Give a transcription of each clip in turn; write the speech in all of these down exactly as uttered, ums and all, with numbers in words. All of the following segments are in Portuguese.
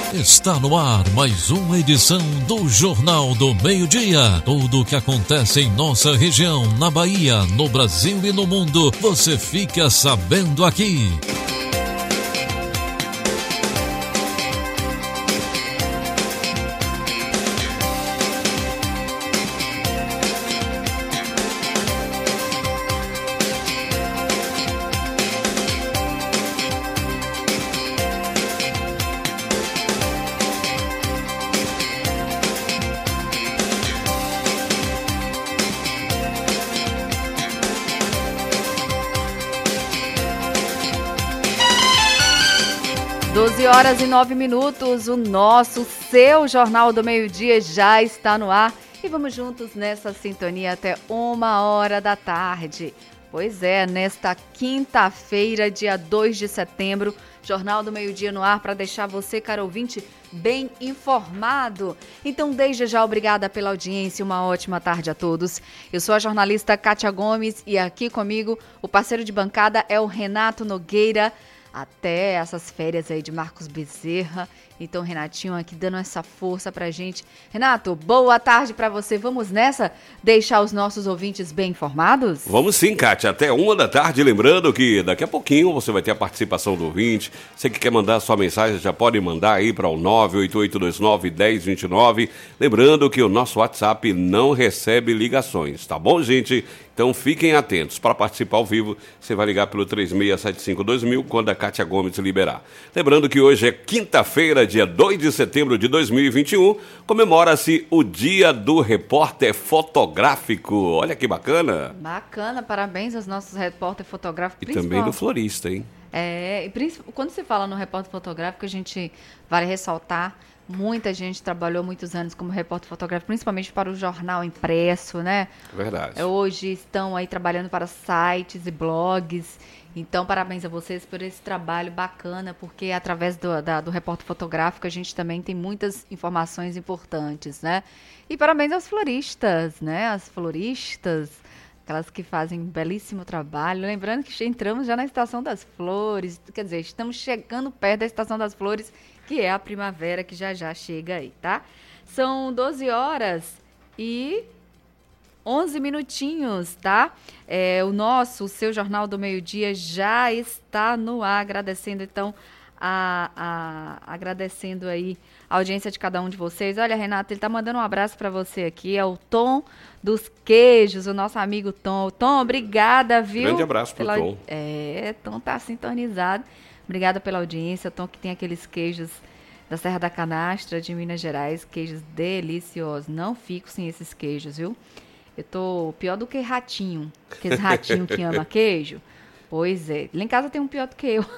Está no ar mais uma edição do Jornal do Meio-Dia. Tudo o que acontece em nossa região, na Bahia, no Brasil e no mundo, você fica sabendo aqui. doze horas e nove minutos, o nosso, seu Jornal do Meio-Dia já está no ar e vamos juntos nessa sintonia até uma hora da tarde. Pois é, nesta quinta-feira, dia dois de setembro, Jornal do Meio-Dia no ar para deixar você, caro ouvinte, bem informado. Então, desde já, obrigada pela audiência, uma ótima tarde a todos. Eu sou a jornalista Kátia Gomes e aqui comigo o parceiro de bancada é o Renato Nogueira, até essas férias aí de Marcos Bezerra. Então, Renatinho aqui dando essa força pra gente. Renato, boa tarde pra você. Vamos nessa? Deixar os nossos ouvintes bem informados? Vamos sim, Kátia. Até uma da tarde. Lembrando que daqui a pouquinho você vai ter a participação do ouvinte. Você que quer mandar a sua mensagem, já pode mandar aí para o nove oito oito dois nove, um zero dois nove. Lembrando que o nosso WhatsApp não recebe ligações, tá bom, gente? Então fiquem atentos. Para participar ao vivo, você vai ligar pelo três seis sete cinco dois mil quando a Kátia Gomes liberar. Lembrando que hoje é quinta-feira, dia dois de setembro de dois mil e vinte e um, comemora-se o Dia do Repórter Fotográfico. Olha que bacana. Bacana, parabéns aos nossos repórteres fotográficos. E também do florista, hein? É, e quando se fala no repórter fotográfico, a gente vale ressaltar, muita gente trabalhou muitos anos como repórter fotográfico, principalmente para o jornal impresso, né? Verdade. Hoje estão aí trabalhando para sites e blogs. Então, parabéns a vocês por esse trabalho bacana, porque através do, da, do repórter fotográfico a gente também tem muitas informações importantes, né? E parabéns aos floristas, né? As floristas, aquelas que fazem um belíssimo trabalho. Lembrando que entramos já na Estação das Flores, quer dizer, estamos chegando perto da Estação das Flores, que é a primavera que já já chega aí, tá? São doze horas e onze minutinhos, tá? É, o nosso, o seu Jornal do Meio-Dia já está no ar, agradecendo então a, a, agradecendo aí a audiência de cada um de vocês. Olha, Renato, ele tá mandando um abraço para você aqui, é o Tom dos Queijos, o nosso amigo Tom. Tom, obrigada, viu? Grande abraço pro pela... Tom. É, Tom tá sintonizado. Obrigada pela audiência, Tom, que tem aqueles queijos da Serra da Canastra, de Minas Gerais, queijos deliciosos. Não fico sem esses queijos, viu? Eu tô pior do que ratinho, aqueles ratinhos que ama queijo. Pois é, lá em casa tem um pior do que eu.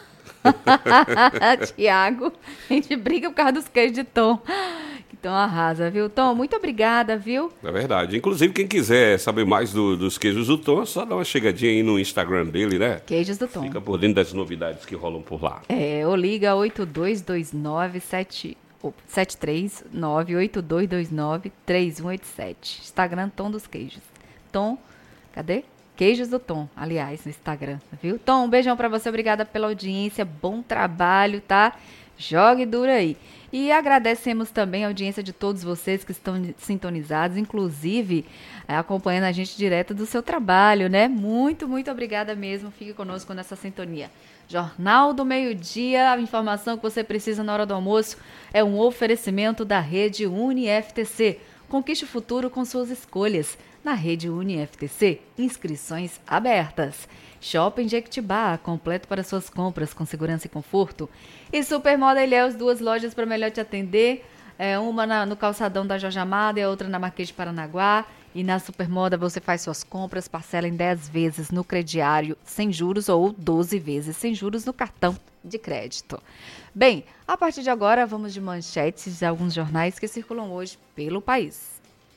Tiago, a gente briga por causa dos queijos de Tom. Então arrasa, viu, Tom? Muito obrigada, viu? É verdade. Inclusive, quem quiser saber mais do, dos queijos do Tom, é só dar uma chegadinha aí no Instagram dele, né? Queijos do Tom. Fica por dentro das novidades que rolam por lá. É, ou liga oito dois dois nove sete três nove oito dois dois nove três um oito sete. Instagram Tom dos Queijos. Tom, cadê? Queijos do Tom, aliás, no Instagram, viu? Tom, um beijão pra você, obrigada pela audiência, bom trabalho, tá? Jogue duro aí. E agradecemos também a audiência de todos vocês que estão sintonizados, inclusive é, acompanhando a gente direto do seu trabalho, né? Muito, muito obrigada mesmo. Fique conosco nessa sintonia. Jornal do Meio-Dia, a informação que você precisa na hora do almoço é um oferecimento da Rede UniFTC. Conquiste o futuro com suas escolhas. Na Rede UniFTC, inscrições abertas. Shopping Jequitibá, completo para suas compras com segurança e conforto. E Supermoda Ilhéus, duas lojas para melhor te atender. É, uma na, no calçadão da Jorge Amado e a outra na Marquês de Paranaguá. E na Supermoda você faz suas compras, parcela em dez vezes no crediário sem juros ou doze vezes sem juros no cartão de crédito. Bem, a partir de agora vamos de manchetes de alguns jornais que circulam hoje pelo país.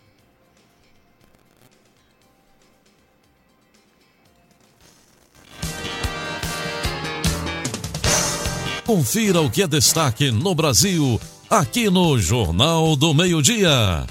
Confira o que é destaque no Brasil, aqui no Jornal do Meio-Dia.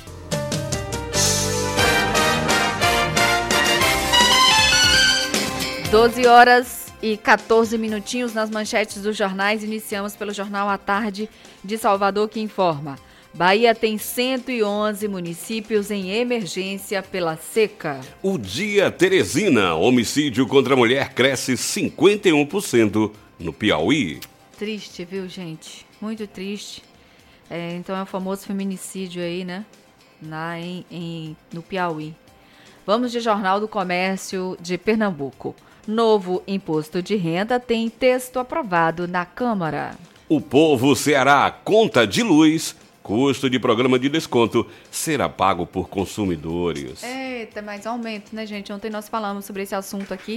doze horas e quatorze minutinhos nas manchetes dos jornais. Iniciamos pelo Jornal à Tarde de Salvador, que informa: Bahia tem cento e onze municípios em emergência pela seca. O Dia Teresina, homicídio contra a mulher cresce cinquenta e um por cento no Piauí. Triste, viu, gente? Muito triste. É, então é o famoso feminicídio aí, né? Lá em, em, no Piauí. Vamos de Jornal do Comércio de Pernambuco. Novo imposto de renda tem texto aprovado na Câmara. O Povo Ceará, conta de luz, custo de programa de desconto será pago por consumidores. Eita, mais um aumento, né, gente? Ontem nós falamos sobre esse assunto aqui.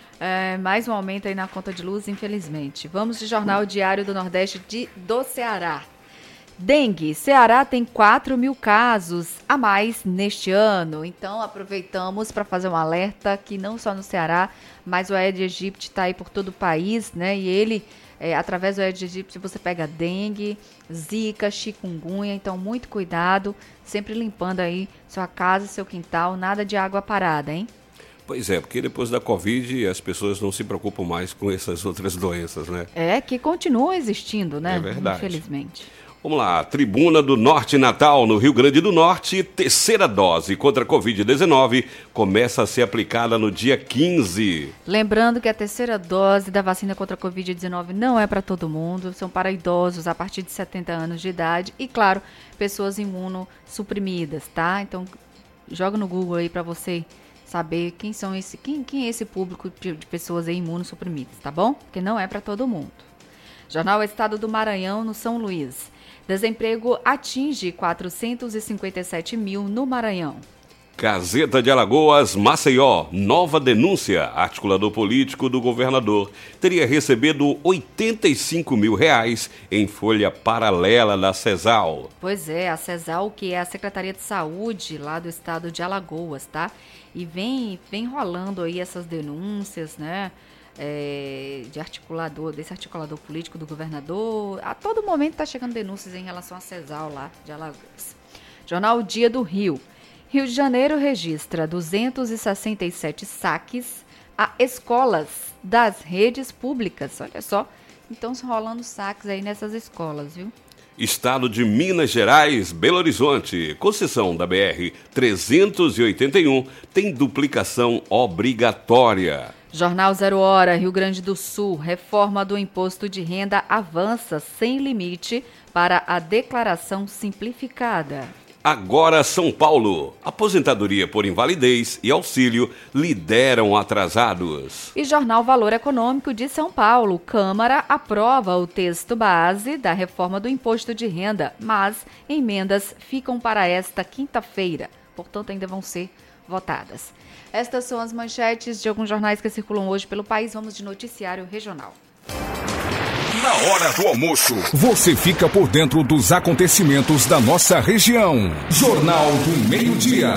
É, mais um aumento aí na conta de luz, infelizmente. Vamos de Jornal Diário do Nordeste de, do Ceará. Dengue. Ceará tem quatro mil casos a mais neste ano. Então, aproveitamos para fazer um alerta que não só no Ceará, mas o Aedes aegypti está aí por todo o país, né? E ele, é, através do Aedes aegypti, você pega dengue, zika, chikungunya. Então, muito cuidado, sempre limpando aí sua casa, seu quintal, nada de água parada, hein? Pois é, porque depois da Covid as pessoas não se preocupam mais com essas outras doenças, né? É, que continuam existindo, né? É verdade. Infelizmente. Vamos lá, Tribuna do Norte Natal, no Rio Grande do Norte, terceira dose contra a covid dezenove começa a ser aplicada no dia quinze. Lembrando que a terceira dose da vacina contra a covid dezenove não é para todo mundo, são para idosos a partir de setenta anos de idade e, claro, pessoas imunossuprimidas, tá? Então, joga no Google aí para você saber quem são esse, quem, quem é esse público de, de pessoas aí imunossuprimidas, tá bom? Porque não é para todo mundo. Jornal Estado do Maranhão, no São Luís. Desemprego atinge quatrocentos e cinquenta e sete mil no Maranhão. Gazeta de Alagoas, Maceió, nova denúncia. Articulador político do governador teria recebido oitenta e cinco mil reais em folha paralela da CESAL. Pois é, a CESAL, que é a Secretaria de Saúde lá do estado de Alagoas, tá? E vem, vem rolando aí essas denúncias, né? É, de articulador, desse articulador político do governador. A todo momento está chegando denúncias em relação à CESAL lá de Alagoas. Jornal Dia do Rio. Rio de Janeiro registra duzentos e sessenta e sete saques a escolas das redes públicas. Olha só, então rolando saques aí nessas escolas, viu? Estado de Minas Gerais, Belo Horizonte, concessão da B R trezentos e oitenta e um tem duplicação obrigatória. Jornal Zero Hora, Rio Grande do Sul, reforma do imposto de renda avança sem limite para a declaração simplificada. Agora São Paulo, aposentadoria por invalidez e auxílio lideram atrasados. E Jornal Valor Econômico de São Paulo, Câmara aprova o texto base da reforma do imposto de renda, mas emendas ficam para esta quinta-feira, portanto ainda vão ser votadas. Estas são as manchetes de alguns jornais que circulam hoje pelo país. Vamos de noticiário regional. Na hora do almoço, você fica por dentro dos acontecimentos da nossa região. Jornal do Meio-Dia.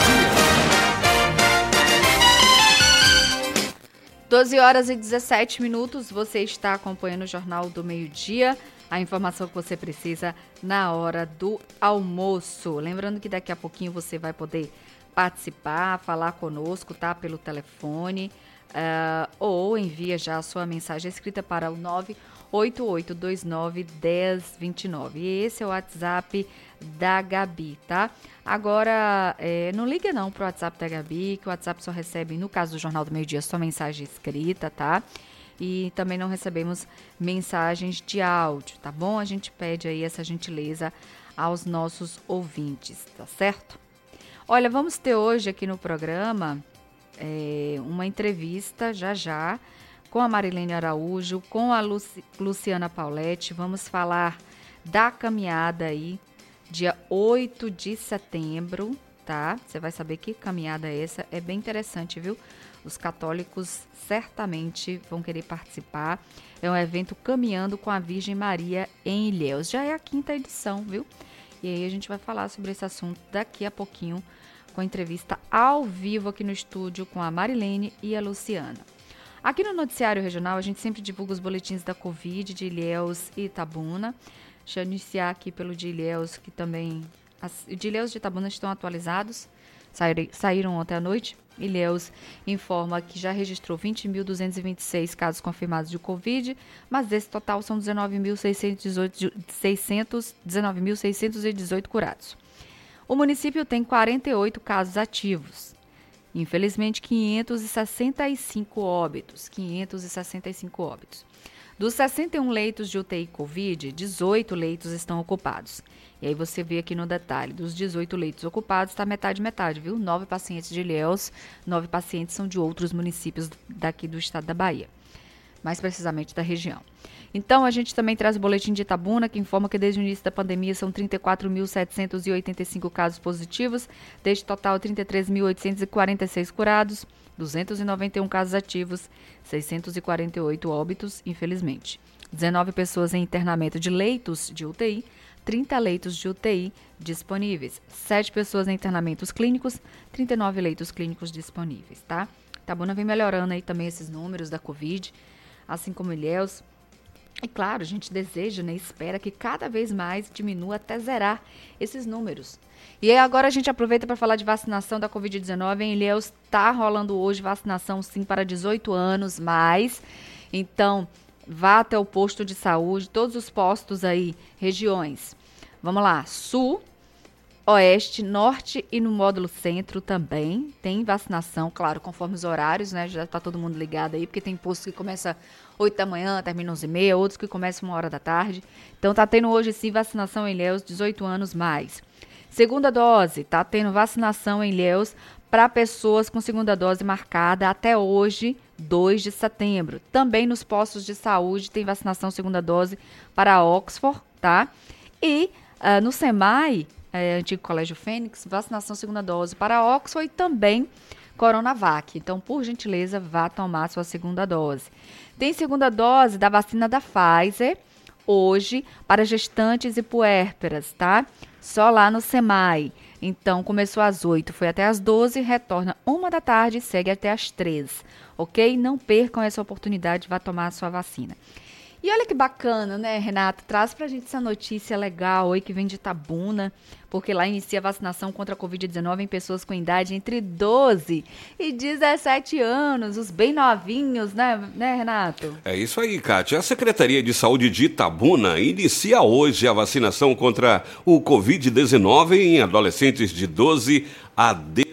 doze horas e dezessete minutos, você está acompanhando o Jornal do Meio-Dia. A informação que você precisa na hora do almoço. Lembrando que daqui a pouquinho você vai poder participar, falar conosco, tá? Pelo telefone, uh, ou envia já a sua mensagem escrita para o nove oito oito dois nove um zero dois nove. E esse é o WhatsApp da Gabi, tá? Agora, é, não liga não pro WhatsApp da Gabi, que o WhatsApp só recebe, no caso do Jornal do Meio-Dia, só mensagem escrita, tá? E também não recebemos mensagens de áudio, tá bom? A gente pede aí essa gentileza aos nossos ouvintes, tá certo? Olha, vamos ter hoje aqui no programa é, uma entrevista, já já, com a Marilene Araújo, com a Luci, Luciana Pauletti. Vamos falar da caminhada aí, dia oito de setembro, tá? Você vai saber que caminhada é essa, é bem interessante, viu? Os católicos certamente vão querer participar. É um evento Caminhando com a Virgem Maria em Ilhéus. Já é a quinta edição, viu? E aí a gente vai falar sobre esse assunto daqui a pouquinho, com a entrevista ao vivo aqui no estúdio com a Marilene e a Luciana. Aqui no Noticiário Regional a gente sempre divulga os boletins da Covid de Ilhéus e Itabuna. Deixa eu iniciar aqui pelo de Ilhéus, que também... As, de Ilhéus e de Itabuna estão atualizados. saíram, saíram ontem à noite. Ilhéus informa que já registrou vinte mil duzentos e vinte e seis casos confirmados de Covid, mas desse total são dezenove mil seiscentos e dezoito curados. O município tem quarenta e oito casos ativos. Infelizmente, quinhentos e sessenta e cinco óbitos. quinhentos e sessenta e cinco óbitos. Dos sessenta e um leitos de U T I Covid, dezoito leitos estão ocupados. E aí você vê aqui no detalhe, dos dezoito leitos ocupados, está metade, metade, viu? Nove pacientes de Ilhéus, nove pacientes são de outros municípios daqui do estado da Bahia, mais precisamente da região. Então, a gente também traz o boletim de Itabuna, que informa que desde o início da pandemia são trinta e quatro mil setecentos e oitenta e cinco casos positivos, deste total trinta e três mil oitocentos e quarenta e seis curados, duzentos e noventa e um casos ativos, seiscentos e quarenta e oito óbitos, infelizmente. dezenove pessoas em internamento de leitos de U T I, trinta leitos de U T I disponíveis, sete pessoas em internamentos clínicos, trinta e nove leitos clínicos disponíveis, tá? Itabuna vem melhorando aí também esses números da Covid, assim como Ilhéus. E claro, a gente deseja, né, espera que cada vez mais diminua até zerar esses números. E aí agora a gente aproveita para falar de vacinação da covid dezenove. Em Ilhéus está rolando hoje vacinação sim para dezoito anos mais. Então, vá até o posto de saúde, todos os postos aí, regiões. Vamos lá, sul, oeste, norte e no módulo centro também tem vacinação, claro, conforme os horários, né? Já está todo mundo ligado aí, porque tem posto que começa oito da manhã, termina onze e meia, outros que começam uma hora da tarde. Então tá tendo hoje sim vacinação em Ilhéus, dezoito anos mais. Segunda dose, tá tendo vacinação em Ilhéus para pessoas com segunda dose marcada até hoje, dois de setembro. Também nos postos de saúde tem vacinação segunda dose para Oxford, tá? E uh, no SEMAI, é, antigo Colégio Fênix, vacinação segunda dose para Oxford e também Coronavac. Então, por gentileza, vá tomar sua segunda dose. Tem segunda dose da vacina da Pfizer hoje para gestantes e puérperas, tá? Só lá no SEMAI. Então, começou às oito, foi até às doze, retorna uma da tarde e segue até às três, ok? Não percam essa oportunidade, vá tomar a sua vacina. E olha que bacana, né, Renato? Traz pra gente essa notícia legal aí que vem de Itabuna, porque lá inicia a vacinação contra a covid dezenove em pessoas com idade entre doze e dezessete anos, os bem novinhos, né, né, Renato? É isso aí, Kátia. A Secretaria de Saúde de Itabuna inicia hoje a vacinação contra o covid dezenove em adolescentes de doze a dezessete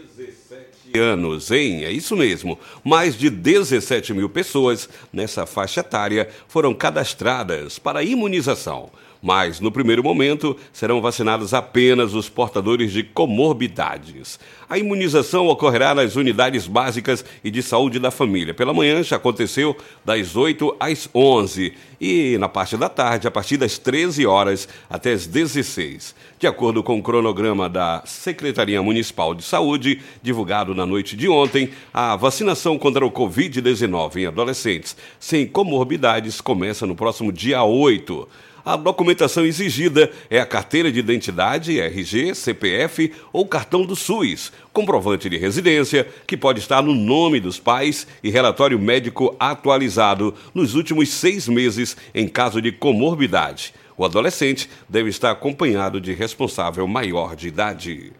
anos, hein? É isso mesmo. Mais de dezessete mil pessoas nessa faixa etária foram cadastradas para a imunização. Mas, no primeiro momento, serão vacinados apenas os portadores de comorbidades. A imunização ocorrerá nas unidades básicas e de saúde da família. Pela manhã já aconteceu das oito às onze e na parte da tarde, a partir das treze horas até as dezesseis. De acordo com o cronograma da Secretaria Municipal de Saúde, divulgado na noite de ontem, a vacinação contra o covid dezenove em adolescentes sem comorbidades começa no próximo dia oito. A documentação exigida é a carteira de identidade, R G, C P F ou cartão do SUS, comprovante de residência, que pode estar no nome dos pais e relatório médico atualizado nos últimos seis meses em caso de comorbidade. O adolescente deve estar acompanhado de responsável maior de idade.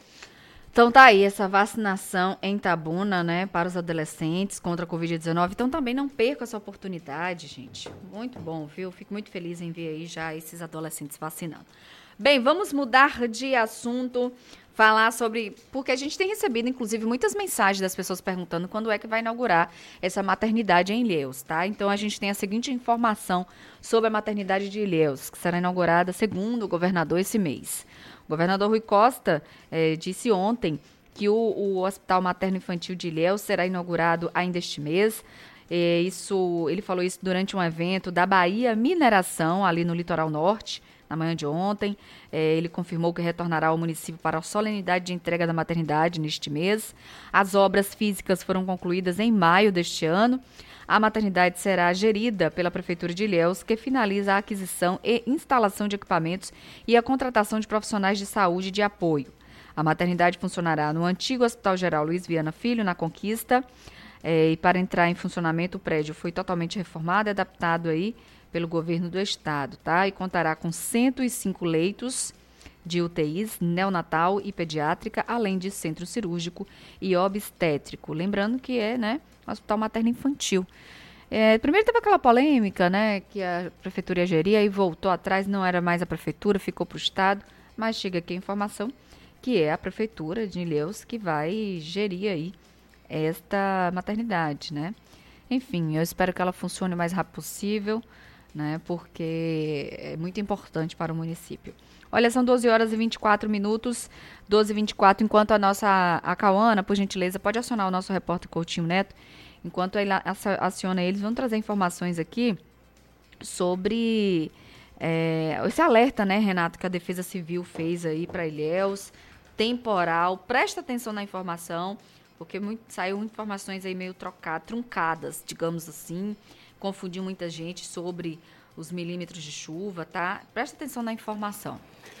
Então tá aí essa vacinação em Itabuna, né, para os adolescentes contra a covid dezenove. Então também não perca essa oportunidade, gente. Muito bom, viu? Fico muito feliz em ver aí já esses adolescentes vacinando. Bem, vamos mudar de assunto, falar sobre... Porque a gente tem recebido, inclusive, muitas mensagens das pessoas perguntando quando é que vai inaugurar essa maternidade em Ilhéus, tá? Então a gente tem a seguinte informação sobre a maternidade de Ilhéus, que será inaugurada, segundo o governador, esse mês. O governador Rui Costa eh, disse ontem que o, o Hospital Materno-Infantil de Ilhéus será inaugurado ainda este mês. Eh, isso, ele falou isso durante um evento da Bahia Mineração, ali no Litoral Norte, na manhã de ontem. Eh, ele confirmou que retornará ao município para a solenidade de entrega da maternidade neste mês. As obras físicas foram concluídas em maio deste ano. A maternidade será gerida pela Prefeitura de Ilhéus, que finaliza a aquisição e instalação de equipamentos e a contratação de profissionais de saúde de apoio. A maternidade funcionará no antigo Hospital Geral Luiz Viana Filho, na Conquista, é, e para entrar em funcionamento o prédio foi totalmente reformado e adaptado aí pelo governo do estado, tá? E contará com cento e cinco leitos de U T Is, neonatal e pediátrica, além de centro cirúrgico e obstétrico. Lembrando que é, né, um hospital materno-infantil. É, primeiro teve aquela polêmica, né, que a prefeitura ia gerir, aí voltou atrás, não era mais a prefeitura, ficou para o estado, mas chega aqui a informação que é a prefeitura de Ilhéus que vai gerir aí esta maternidade, né. Enfim, eu espero que ela funcione o mais rápido possível, né, porque é muito importante para o município. Olha, são doze horas e vinte e quatro minutos, doze e vinte e quatro, enquanto a nossa, a Cauana, por gentileza, pode acionar o nosso repórter Coutinho Neto, enquanto ele aciona eles, vão trazer informações aqui sobre é, esse alerta, né, Renato, que a Defesa Civil fez aí para Ilhéus, temporal. Presta atenção na informação, porque muito, saiu informações aí meio trocadas, truncadas, digamos assim, confundiu muita gente sobre os milímetros de chuva, tá? Presta atenção na informação.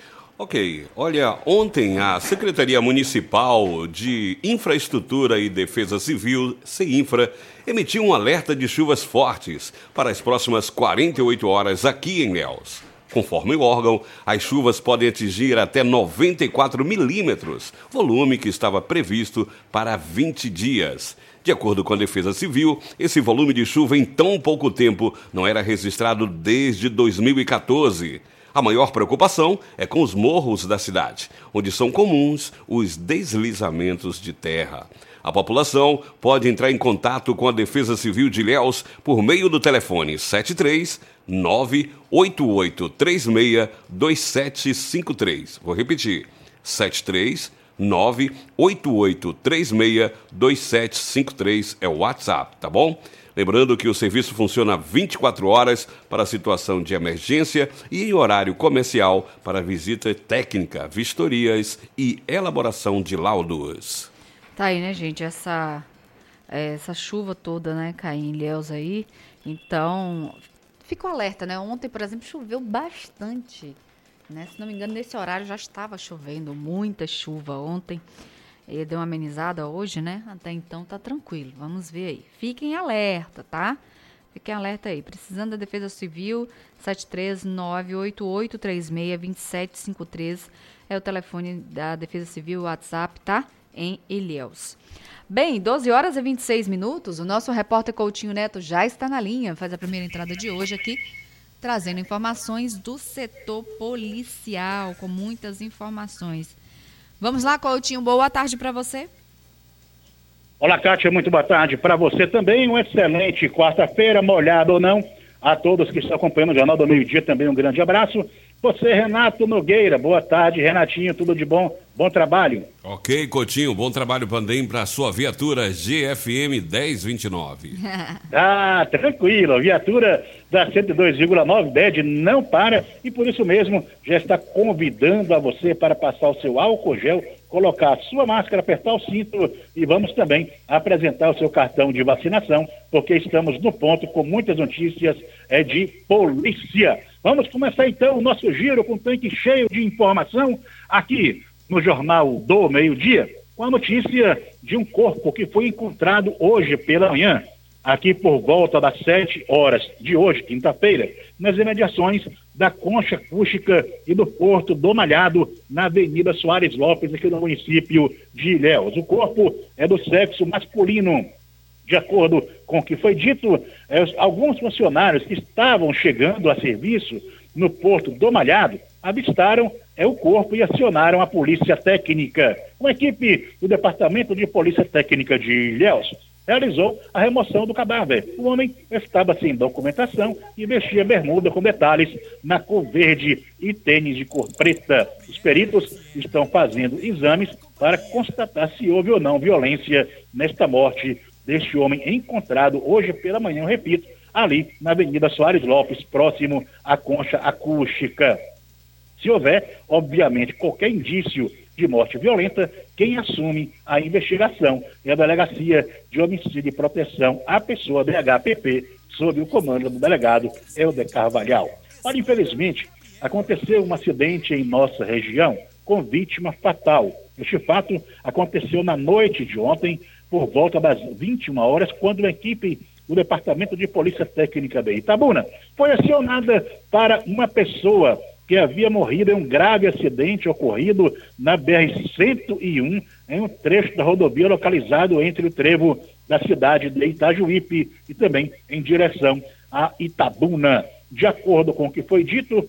Ok, olha, ontem a Secretaria Municipal de Infraestrutura e Defesa Civil, CEINFRA, emitiu um alerta de chuvas fortes para as próximas quarenta e oito horas aqui em Ilhéus. Conforme o órgão, as chuvas podem atingir até noventa e quatro milímetros, volume que estava previsto para vinte dias. De acordo com a Defesa Civil, esse volume de chuva em tão pouco tempo não era registrado desde dois mil e quatorze. A maior preocupação é com os morros da cidade, onde são comuns os deslizamentos de terra. A população pode entrar em contato com a Defesa Civil de Ilhéus por meio do telefone sete três nove oito oito três seis dois sete cinco três. Vou repetir, sete três nove oito oito três seis dois sete cinco três é o WhatsApp, tá bom? Lembrando que o serviço funciona vinte e quatro horas para situação de emergência e em horário comercial para visita técnica, vistorias e elaboração de laudos. Tá aí, né, gente, essa, essa chuva toda, né, caindo em Ilhéus aí, então, fica o alerta, né, ontem, por exemplo, choveu bastante, né, se não me engano, nesse horário já estava chovendo, muita chuva ontem, e deu uma amenizada hoje, né, até então tá tranquilo, vamos ver aí, fiquem alerta, tá? Fiquem alerta aí, precisando da Defesa Civil, sete três nove oito oito três seis dois sete cinco três é o telefone da Defesa Civil, o WhatsApp, tá? Em Ilhéus. Bem, doze horas e vinte e seis minutos, o nosso repórter Coutinho Neto já está na linha, faz a primeira entrada de hoje aqui, trazendo informações do setor policial, com muitas informações. Vamos lá, Coutinho, boa tarde para você. Olá, Kátia, muito boa tarde para você também, uma excelente quarta-feira, molhada ou não, a todos que estão acompanhando o Jornal do Meio Dia também um grande abraço. Você, Renato Nogueira, boa tarde, Renatinho, tudo de bom, bom trabalho. Ok, Coutinho, bom trabalho também para a sua viatura G F M dez vinte e nove. Ah, tranquilo, a viatura da cento e dois vírgula nove D E D não para e por isso mesmo já está convidando a você para passar o seu álcool gel, colocar a sua máscara, apertar o cinto e vamos também apresentar o seu cartão de vacinação, porque estamos no ponto com muitas notícias é, de polícia. Vamos começar então o nosso giro com tanque cheio de informação aqui no Jornal do Meio Dia, com a notícia de um corpo que foi encontrado hoje pela manhã, aqui por volta das sete horas de hoje, quinta-feira, nas imediações da Concha Acústica e do Porto do Malhado, na Avenida Soares Lopes, aqui no município de Ilhéus. O corpo é do sexo masculino. De acordo com o que foi dito, eh, alguns funcionários que estavam chegando a serviço no Porto do Malhado avistaram eh, o corpo e acionaram a Polícia Técnica. Uma equipe do Departamento de Polícia Técnica de Ilhéus realizou a remoção do cadáver. O homem estava sem documentação e vestia bermuda com detalhes na cor verde e tênis de cor preta. Os peritos estão fazendo exames para constatar se houve ou não violência nesta morte deste homem encontrado hoje pela manhã, eu repito, ali na Avenida Soares Lopes, próximo à Concha Acústica. Se houver, obviamente, qualquer indício de morte violenta, quem assume a investigação é a Delegacia de Homicídio e Proteção à Pessoa, D H P P, sob o comando do delegado Helder Carvalhal. Olha, infelizmente, aconteceu um acidente em nossa região com vítima fatal. Este fato aconteceu na noite de ontem, por volta das vinte e uma horas, quando uma equipe do Departamento de Polícia Técnica de Itabuna foi acionada para uma pessoa que que havia morrido em um grave acidente ocorrido na B R cento e um, em um trecho da rodovia localizado entre o trevo da cidade de Itajuípe e também em direção a Itabuna. De acordo com o que foi dito,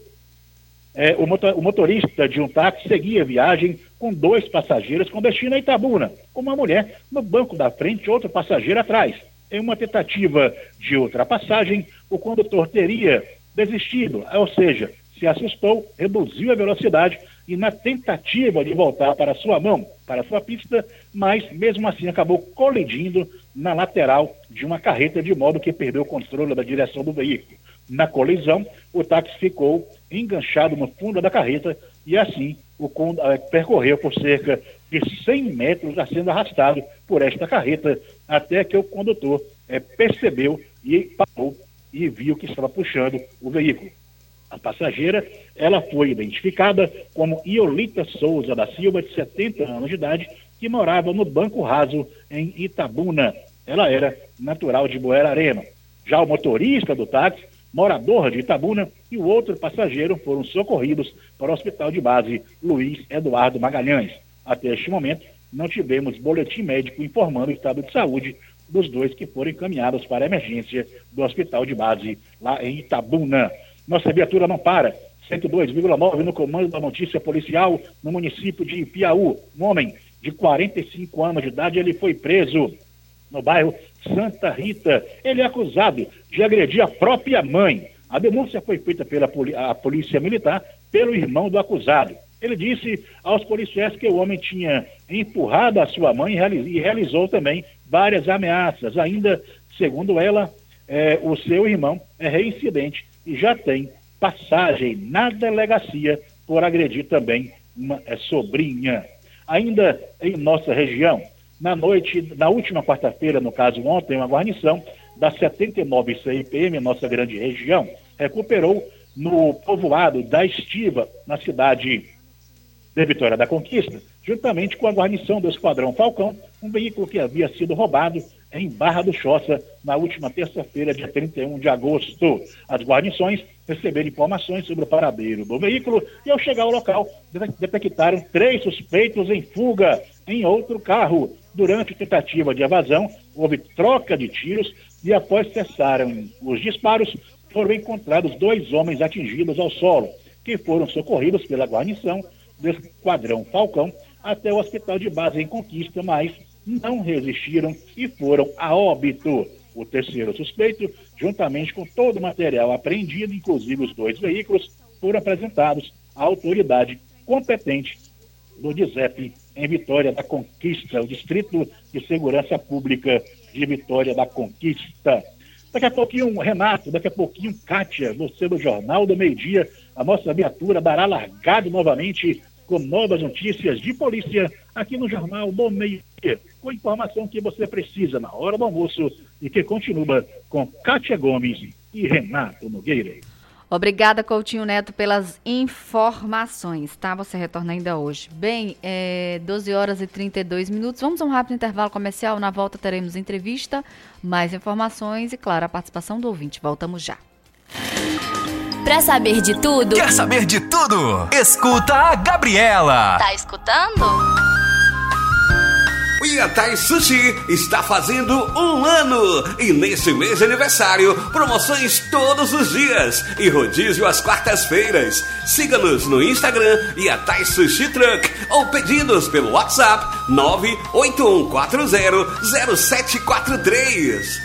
é, o, motor, o motorista de um táxi seguia a viagem com dois passageiros com destino a Itabuna, com uma mulher no banco da frente e outro passageiro atrás. Em uma tentativa de ultrapassagem, o condutor teria desistido, ou seja, se assustou, reduziu a velocidade e na tentativa de voltar para sua mão, para sua pista, mas mesmo assim acabou colidindo na lateral de uma carreta, de modo que perdeu o controle da direção do veículo. Na colisão, o táxi ficou enganchado no fundo da carreta e assim o percorreu por cerca de cem metros, sendo arrastado por esta carreta, até que o condutor é, percebeu e parou e viu que estava puxando o veículo. A passageira, ela foi identificada como Iolita Souza da Silva, de setenta anos de idade, que morava no Banco Raso, em Itabuna. Ela era natural de Buerarema. Já o motorista do táxi, morador de Itabuna, e o outro passageiro foram socorridos para o Hospital de Base Luiz Eduardo Magalhães. Até este momento, não tivemos boletim médico informando o estado de saúde dos dois que foram encaminhados para a emergência do Hospital de Base, lá em Itabuna. Nossa viatura não para. cento e dois vírgula nove no comando da notícia policial no município de Piauí. Um homem de quarenta e cinco anos de idade, ele foi preso no bairro Santa Rita. Ele é acusado de agredir a própria mãe. A denúncia foi feita pela a polícia militar pelo irmão do acusado. Ele disse aos policiais que o homem tinha empurrado a sua mãe e realizou também várias ameaças. Ainda, segundo ela, é, o seu irmão é reincidente e já tem passagem na delegacia por agredir também uma é, sobrinha. Ainda em nossa região, na noite, na última quarta-feira, no caso ontem, uma guarnição da setenta e nove C I P M, nossa grande região, recuperou no povoado da Estiva, na cidade de Vitória da Conquista, juntamente com a guarnição do Esquadrão Falcão, um veículo que havia sido roubado em Barra do Choça na última terça-feira, dia trinta e um de agosto. As guarnições receberam informações sobre o paradeiro do veículo e, ao chegar ao local, detectaram três suspeitos em fuga em outro carro. Durante a tentativa de evasão, houve troca de tiros e, após cessarem os disparos, foram encontrados dois homens atingidos ao solo, que foram socorridos pela guarnição do Esquadrão Falcão até o Hospital de Base em Conquista, mas não resistiram e foram a óbito. O terceiro suspeito, juntamente com todo o material apreendido, inclusive os dois veículos, foram apresentados à autoridade competente do DISEP em Vitória da Conquista, o Distrito de Segurança Pública de Vitória da Conquista. Daqui a pouquinho, Renato, daqui a pouquinho, Kátia, você do Jornal do Meio-Dia, a nossa viatura dará largado novamente com novas notícias de polícia aqui no Jornal do Meio-Dia, com informação que você precisa na hora do almoço e que continua com Kátia Gomes e Renato Nogueira. Obrigada, Coutinho Neto, pelas informações, tá? Você retorna ainda hoje. Bem, é doze horas e trinta e dois minutos. Vamos a um rápido intervalo comercial. Na volta teremos entrevista, mais informações e, claro, a participação do ouvinte. Voltamos já. Pra saber de tudo... Quer saber de tudo? Escuta a Gabriela. Tá escutando? O Yatai Sushi está fazendo um ano e nesse mês de aniversário, promoções todos os dias e rodízio às quartas-feiras. Siga-nos no Instagram Yatai Sushi Truck ou pedidos pelo WhatsApp nove oito um quatro zero zero sete quatro três.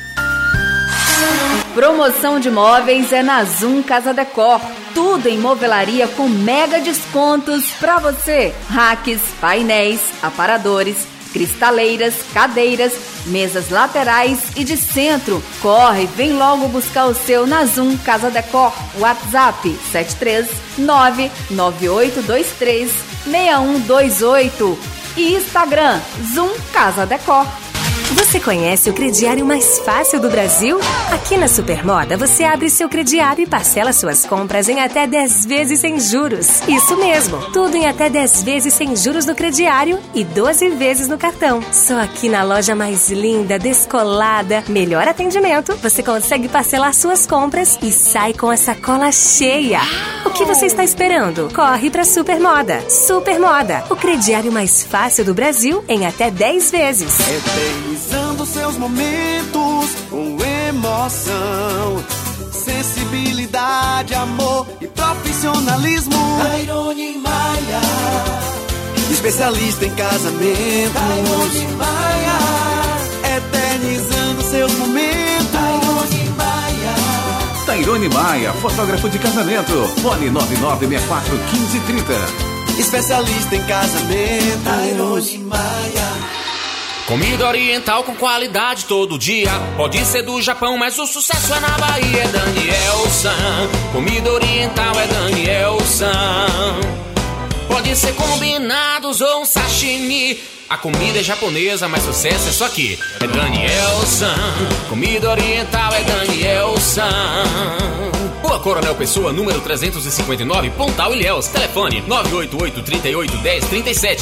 Promoção de móveis é na Zoom Casa Decor. Tudo em movelaria com mega descontos para você. Racks, painéis, aparadores, cristaleiras, cadeiras, mesas laterais e de centro. Corre, vem logo buscar o seu na Zoom Casa Decor. WhatsApp sete três nove nove oito dois três seis um dois oito e Instagram Zoom Casa Decor. Você conhece o crediário mais fácil do Brasil? Aqui na Supermoda, você abre seu crediário e parcela suas compras em até dez vezes sem juros. Isso mesmo, tudo em até dez vezes sem juros no crediário e doze vezes no cartão. Só aqui na loja mais linda, descolada, melhor atendimento, você consegue parcelar suas compras e sai com a sacola cheia. O que você está esperando? Corre pra Supermoda. Supermoda, o crediário mais fácil do Brasil em até dez vezes. Eternizando seus momentos com emoção, sensibilidade, amor e profissionalismo. Tairone Maia, especialista em casamentos. Tairone Maia, eternizando seus momentos. Tairone Maia. Tairone Maia, fotógrafo de casamento. Fone nove nove seis quatro um cinco três zero. Especialista em casamento. Tairone Maia. Comida oriental com qualidade todo dia. Pode ser do Japão, mas o sucesso é na Bahia. É Danielson. Comida oriental é Danielson. Pode ser combinados ou um sashimi. A comida é japonesa, mas sucesso é só aqui. É Danielson. Comida oriental é Danielson. Rua Coronel Pessoa, número trezentos e cinquenta e nove, Pontal, Ilhéus. Telefone nove oito oito, três oito, um zero, três sete.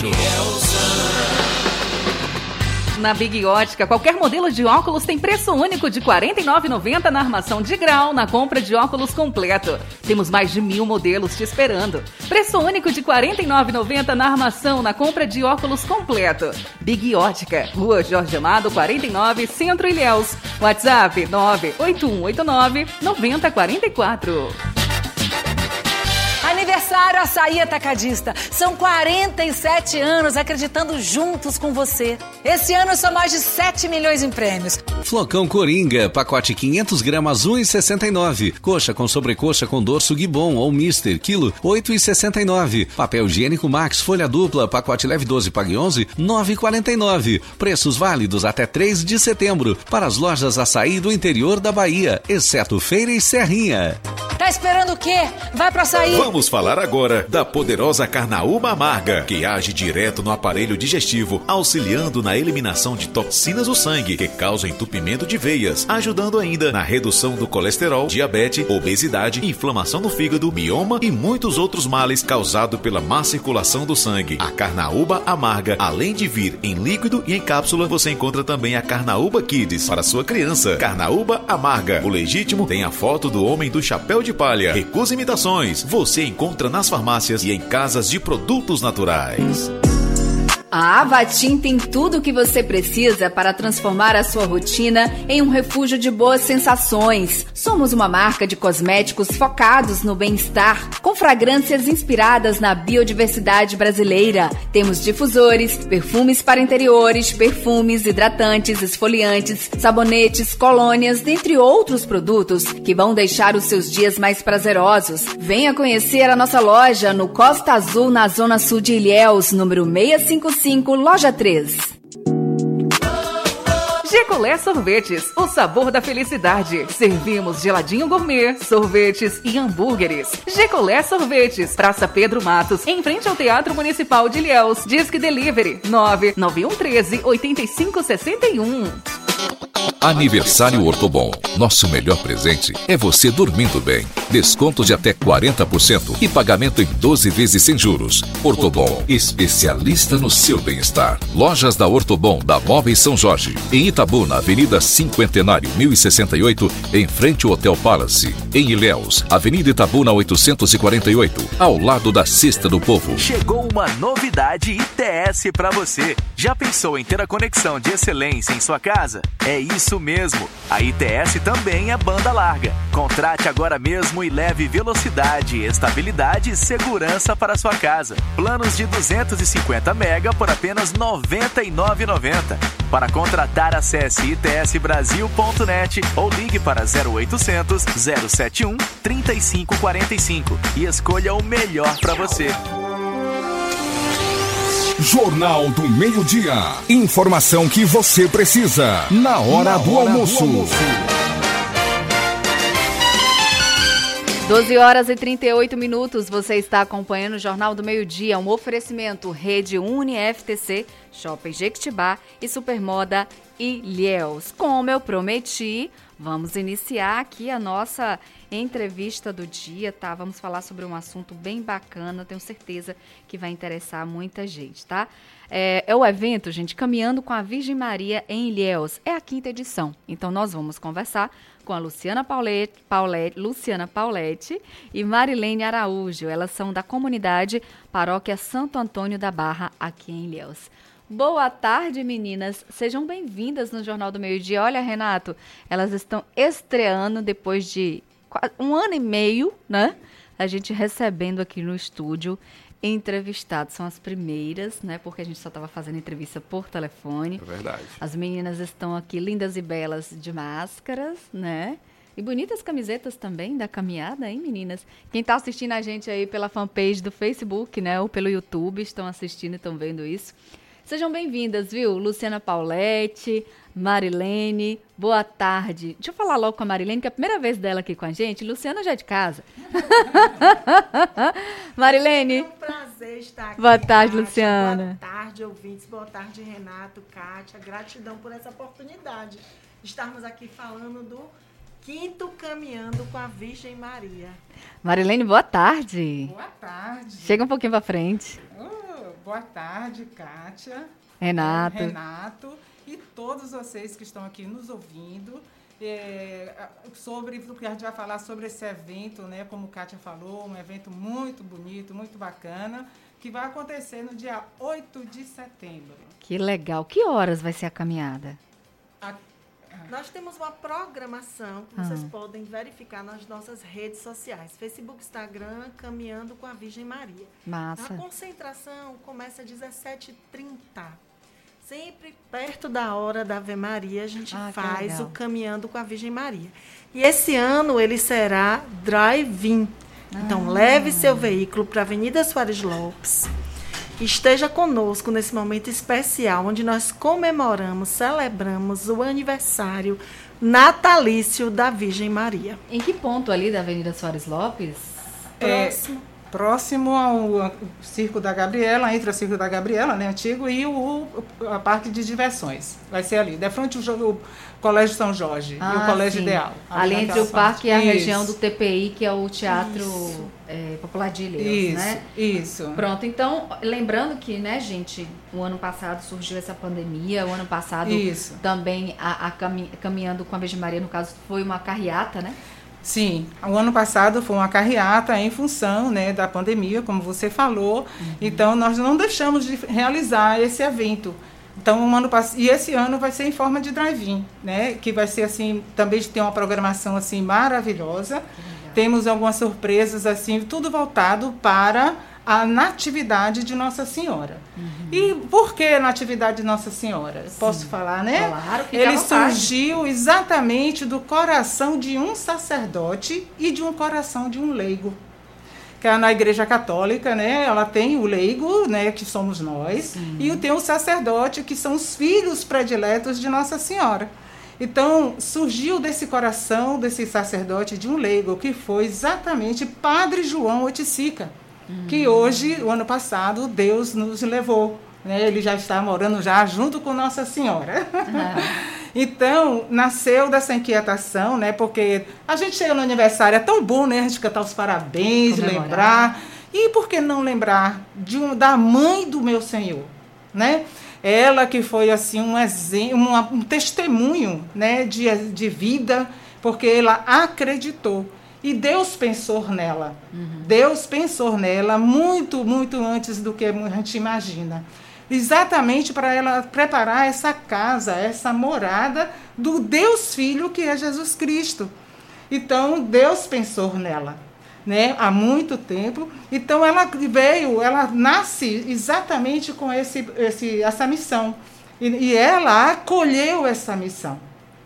Na Big Ótica, qualquer modelo de óculos tem preço único de quarenta e nove reais e noventa centavos na armação de grau na compra de óculos completo. Temos mais de mil modelos te esperando. Preço único de quarenta e nove reais e noventa centavos na armação na compra de óculos completo. Big Ótica, Rua Jorge Amado, quarenta e nove, Centro, Ilhéus. WhatsApp nove oito um oito nove, nove zero quatro quatro. Aniversário Açaí Atacadista. São quarenta e sete anos acreditando juntos com você. Esse ano são mais de sete milhões em prêmios. Flocão Coringa, pacote quinhentos gramas, um real e sessenta e nove. Coxa com sobrecoxa com dorso Gibbon ou Mister, quilo, oito reais e sessenta e nove. Papel higiênico Max, folha dupla, pacote leve doze, pague onze, nove reais e quarenta e nove. Preços válidos até três de setembro para as lojas Açaí do interior da Bahia, exceto Feira e Serrinha. Tá esperando o quê? Vai pro Açaí. Vamos falar agora da poderosa Carnaúba Amarga, que age direto no aparelho digestivo, auxiliando na eliminação de toxinas do sangue que causam entupimento de veias, ajudando ainda na redução do colesterol, diabetes, obesidade, inflamação no fígado, mioma e muitos outros males causados pela má circulação do sangue. A Carnaúba Amarga, além de vir em líquido e em cápsula, você encontra também a Carnaúba Kids para sua criança. Carnaúba Amarga, o legítimo tem a foto do homem do chapéu de palha. Recusa imitações. Você encontra nas farmácias e em casas de produtos naturais. A Avatim tem tudo o que você precisa para transformar a sua rotina em um refúgio de boas sensações. Somos uma marca de cosméticos focados no bem-estar, com fragrâncias inspiradas na biodiversidade brasileira. Temos difusores, perfumes para interiores, perfumes, hidratantes, esfoliantes, sabonetes, colônias, dentre outros produtos que vão deixar os seus dias mais prazerosos. Venha conhecer a nossa loja no Costa Azul, na Zona Sul de Ilhéus, número seiscentos e cinquenta e cinco, loja três. Gecolé Sorvetes, o sabor da felicidade. Servimos geladinho gourmet, sorvetes e hambúrgueres. Gecolé Sorvetes, Praça Pedro Matos, em frente ao Teatro Municipal de Ilhéus. Disque Delivery nove nove um um três, oito cinco seis um. Aniversário Ortobon. Nosso melhor presente é você dormindo bem. Desconto de até quarenta por cento e pagamento em doze vezes sem juros. Ortobon, especialista no seu bem-estar. Lojas da Ortobon, da Móveis São Jorge. Em Itabu, na Avenida Cinquentenário, mil e sessenta e oito, em frente ao Hotel Palace. Em Ilhéus, Avenida Itabuna oitocentos e quarenta e oito, ao lado da Cesta do Povo. Chegou uma novidade I T S para você. Já pensou em ter a conexão de excelência em sua casa? É isso mesmo. A I T S também é banda larga. Contrate agora mesmo e leve velocidade, estabilidade e segurança para sua casa. Planos de duzentos e cinquenta mega por apenas noventa e nove reais e noventa centavos. Para contratar, acesse i t s brasil ponto net ou ligue para zero oitocentos, zero setenta e um, trinta e cinco quarenta e cinco e escolha o melhor para você. Jornal do Meio-Dia. Informação que você precisa na hora, na do, hora almoço. do almoço. doze horas e trinta e oito minutos. Você está acompanhando o Jornal do Meio-Dia, um oferecimento Rede Uni F T C, Shopping Jequitibá e Supermoda Ilhéus. Como eu prometi, vamos iniciar aqui a nossa entrevista do dia, tá? Vamos falar sobre um assunto bem bacana, tenho certeza que vai interessar muita gente, tá? É, é o evento, gente, Caminhando com a Virgem Maria em Ilhéus. É a quinta edição. Então, nós vamos conversar com a Luciana Paulete, Paulete, Luciana Paulete e Marilene Araújo. Elas são da comunidade Paróquia Santo Antônio da Barra, aqui em Ilhéus. Boa tarde, meninas. Sejam bem-vindas no Jornal do Meio-Dia. Olha, Renato, elas estão estreando depois de um ano e meio, né? A gente recebendo aqui no estúdio entrevistados. São as primeiras, né? Porque a gente só estava fazendo entrevista por telefone. É verdade. As meninas estão aqui lindas e belas de máscaras, né? E bonitas camisetas também da caminhada, hein, meninas? Quem está assistindo a gente aí pela fanpage do Facebook, né? Ou pelo YouTube, estão assistindo e estão vendo isso. Sejam bem-vindas, viu? Luciana Paulete, Marilene, boa tarde. Deixa eu falar logo com a Marilene, que é a primeira vez dela aqui com a gente. Luciana já é de casa. Marilene. É um prazer estar aqui. Boa tarde, Kátia. Luciana. Boa tarde, ouvintes. Boa tarde, Renato, Kátia. Gratidão por essa oportunidade de estarmos aqui falando do quinto Caminhando com a Virgem Maria. Marilene, boa tarde. Boa tarde. Chega um pouquinho para frente. Oh, boa tarde, Kátia. Renato. Renato. E todos vocês que estão aqui nos ouvindo, é, sobre o que a gente vai falar sobre esse evento, né? Como Kátia falou, um evento muito bonito, muito bacana, que vai acontecer no dia oito de setembro. Que legal. Que horas vai ser a caminhada? A, nós temos uma programação que vocês ah. podem verificar nas nossas redes sociais. Facebook, Instagram, Caminhando com a Virgem Maria. Massa. A concentração começa às dezessete e trinta. Sempre perto da hora da Ave Maria, a gente ah, faz o Caminhando com a Virgem Maria. E esse ano ele será drive-in. Ah. Então, leve seu veículo para a Avenida Soares Lopes. Esteja conosco nesse momento especial, onde nós comemoramos, celebramos o aniversário natalício da Virgem Maria. Em que ponto ali da Avenida Soares Lopes? Próximo. É... Próximo ao Circo da Gabriela, entre o Circo da Gabriela, né, antigo, e o a Parque de Diversões. Vai ser ali, de frente ao o Colégio São Jorge ah, e o Colégio sim. Ideal. Ali entre o parque e a isso. região do T P I, que é o Teatro é, Popular de Ilhéus, isso, né? Isso. Pronto, então, lembrando que, né, gente, o ano passado surgiu essa pandemia, o ano passado isso. também a, a cami, Caminhando com a Virgem Maria, no caso, foi uma carreata, né? Sim, o ano passado foi uma carreata em função, né, da pandemia, como você falou. Uhum. Então, nós não deixamos de realizar esse evento. Então, um ano pass... E esse ano vai ser em forma de drive-in, né, que vai ser assim, também tem uma programação assim maravilhosa. Temos algumas surpresas assim, tudo voltado para a Natividade de Nossa Senhora. Uhum. E por que a Natividade de Nossa Senhora? Sim. Posso falar, né? Claro, fica Ele surgiu exatamente do coração de um sacerdote e de um coração de um leigo. Que é na Igreja Católica, né? Ela tem o leigo, né, que somos nós, sim. e tem o sacerdote, que são os filhos prediletos de Nossa Senhora. Então, surgiu desse coração, desse sacerdote, de um leigo, que foi exatamente Padre João Oiticica. Que hoje, o ano passado, Deus nos levou. Né? Ele já está morando já junto com Nossa Senhora. Ah. Então, nasceu dessa inquietação, né? Porque a gente chega no aniversário, é tão bom, né? A gente cantar os parabéns, comemorar. Lembrar. E por que não lembrar de um, da mãe do meu Senhor? Né? Ela que foi assim, um, exemplo, um, um testemunho, né? de, de vida, porque ela acreditou. E Deus pensou nela. Uhum. Deus pensou nela muito, muito antes do que a gente imagina. Exatamente para ela preparar essa casa, essa morada do Deus Filho, que é Jesus Cristo. Então, Deus pensou nela, né, há muito tempo. Então, ela veio, ela nasce exatamente com esse, esse, essa missão. E, e ela acolheu essa missão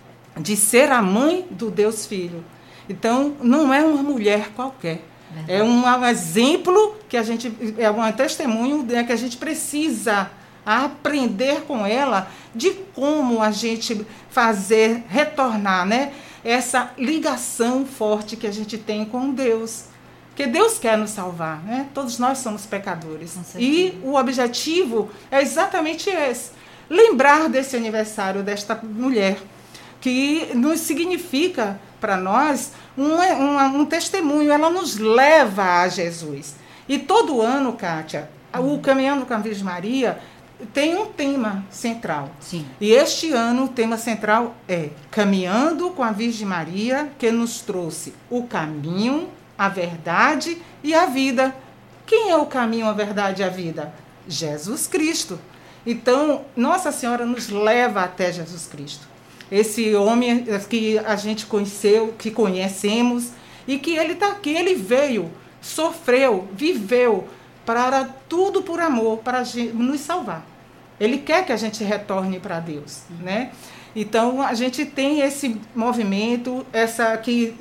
de ser a mãe do Deus Filho. Então, não é uma mulher qualquer. Verdade. É um, um exemplo que a gente, é um testemunho né, que a gente precisa aprender com ela de como a gente fazer, retornar, né, essa ligação forte que a gente tem com Deus. Porque Deus quer nos salvar, né? Todos nós somos pecadores. E o objetivo é exatamente esse. Lembrar desse aniversário desta mulher, que nos significa para nós um, um, um testemunho. Ela nos leva a Jesus. E todo ano, Kátia, o Caminhando com a Virgem Maria tem um tema central. Sim. E este ano o tema central é Caminhando com a Virgem Maria, que nos trouxe o caminho, a verdade e a vida. Quem é o caminho, a verdade e a vida? Jesus Cristo. Então, Nossa Senhora nos leva até Jesus Cristo. Esse homem que a gente conheceu, que conhecemos, e que ele está aqui, ele veio, sofreu, viveu, para tudo por amor, para nos salvar. Ele quer que a gente retorne para Deus, né? Então, a gente tem esse movimento, essa que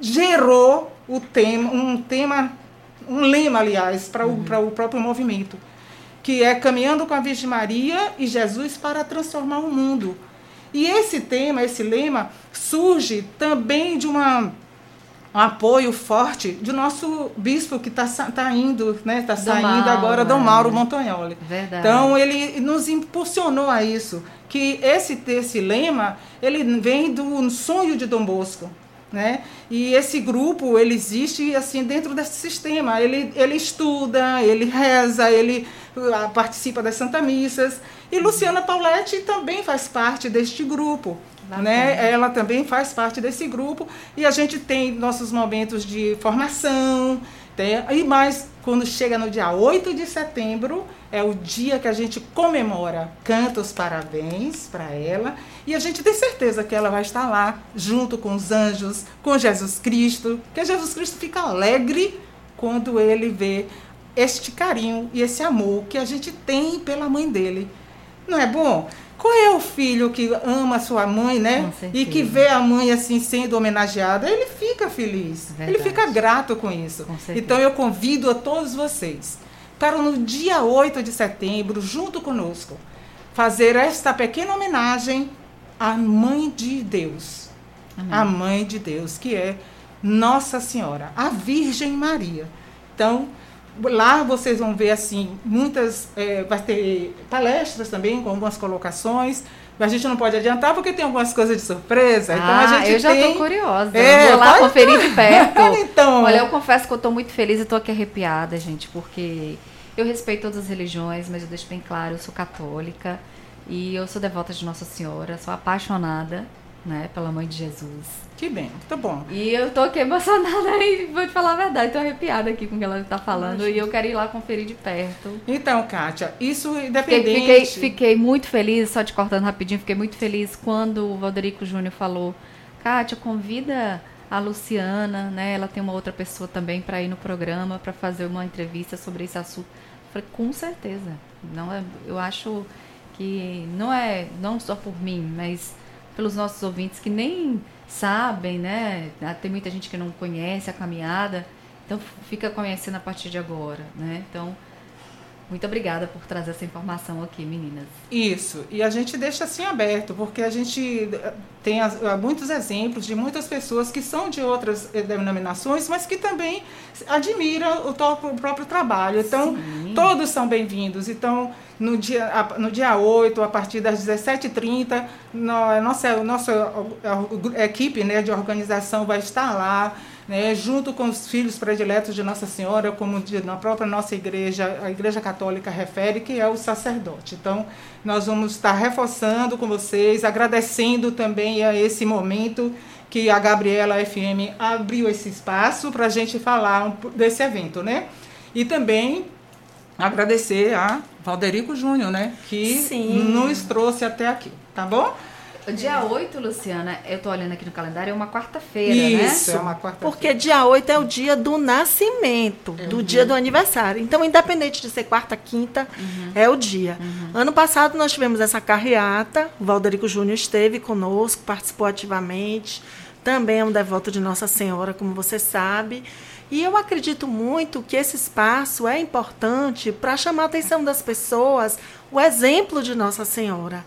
gerou o tema, um tema, um lema, aliás, para uhum. o, para o próprio movimento, que é Caminhando com a Virgem Maria e Jesus para transformar o mundo. E esse tema, esse lema, surge também de uma... um apoio forte do nosso bispo que está tá indo, né? Está saindo Mauro, agora, Dom Mauro Montagnoli. Verdade. Então, ele nos impulsionou a isso, que esse, esse lema, ele vem do sonho de Dom Bosco, né? E esse grupo, ele existe assim dentro desse sistema. Ele, ele estuda, ele reza, ele uh, participa das Santa Missas. E Luciana Pauletti também faz parte deste grupo. Né? Ela também faz parte desse grupo e a gente tem nossos momentos de formação, tem, e mais quando chega no dia oito de setembro, é o dia que a gente comemora, canta os parabéns para ela e a gente tem certeza que ela vai estar lá junto com os anjos, com Jesus Cristo, que Jesus Cristo fica alegre quando ele vê este carinho e esse amor que a gente tem pela mãe dele. Não é bom? Qual é o filho que ama a sua mãe, né? E que vê a mãe assim sendo homenageada? Ele fica feliz, verdade. Ele fica grato com isso. Com então eu convido a todos vocês para no dia oito de setembro, junto conosco, fazer esta pequena homenagem à Mãe de Deus. Amém. A Mãe de Deus, que é Nossa Senhora, a Virgem Maria. Então, lá vocês vão ver assim, muitas, é, vai ter palestras também com algumas colocações, mas a gente não pode adiantar porque tem algumas coisas de surpresa. Ah, então a gente eu já tem... tô curiosa, é, eu vou lá pode... conferir de perto. Então... Olha, eu confesso que eu tô muito feliz, eu tô aqui arrepiada, gente, porque eu respeito todas as religiões, mas eu deixo bem claro, eu sou católica e eu sou devota de Nossa Senhora, sou apaixonada, né, pela Mãe de Jesus. Que bem, tá bom. E eu tô aqui emocionada e vou te falar a verdade, tô arrepiada aqui com o que ela tá falando. Imagina. E eu quero ir lá conferir de perto. Então, Kátia, isso independente... Fiquei, fiquei, fiquei muito feliz, só te cortando rapidinho, fiquei muito feliz quando o Valderico Júnior falou, Kátia, convida a Luciana, né? Ela tem uma outra pessoa também para ir no programa, para fazer uma entrevista sobre esse assunto. Eu falei, com certeza. Não é, eu acho que não é, não só por mim, mas pelos nossos ouvintes que nem sabem, né? Tem muita gente que não conhece a caminhada, então fica conhecendo a partir de agora, né? Então, muito obrigada por trazer essa informação aqui, meninas. Isso, e a gente deixa assim aberto, porque a gente tem as, muitos exemplos de muitas pessoas que são de outras denominações, mas que também admiram o, o próprio trabalho. Então, sim, todos são bem-vindos. Então, no dia, no dia oito, a partir das dezessete e trinta, no, nossa, nossa a, a equipe, né, de organização vai estar lá, né, junto com os filhos prediletos de Nossa Senhora, como de, na própria nossa igreja, a Igreja Católica refere, que é o sacerdote. Então, nós vamos estar reforçando com vocês, agradecendo também a esse momento que a Gabriela F M abriu esse espaço para a gente falar um, desse evento, né? E também agradecer a Valderico Júnior, né, que Sim. nos trouxe até aqui, tá bom? O dia oito, Luciana, eu tô olhando aqui no calendário, é uma quarta-feira, né? Isso, é uma quarta-feira. Porque dia oito é o dia do nascimento, uhum. do dia do aniversário. Então, independente de ser quarta, quinta, uhum. é o dia. Uhum. Ano passado nós tivemos essa carreata, o Valderico Júnior esteve conosco, participou ativamente, também é um devoto de Nossa Senhora, como você sabe. E eu acredito muito que esse espaço é importante para chamar a atenção das pessoas, o exemplo de Nossa Senhora.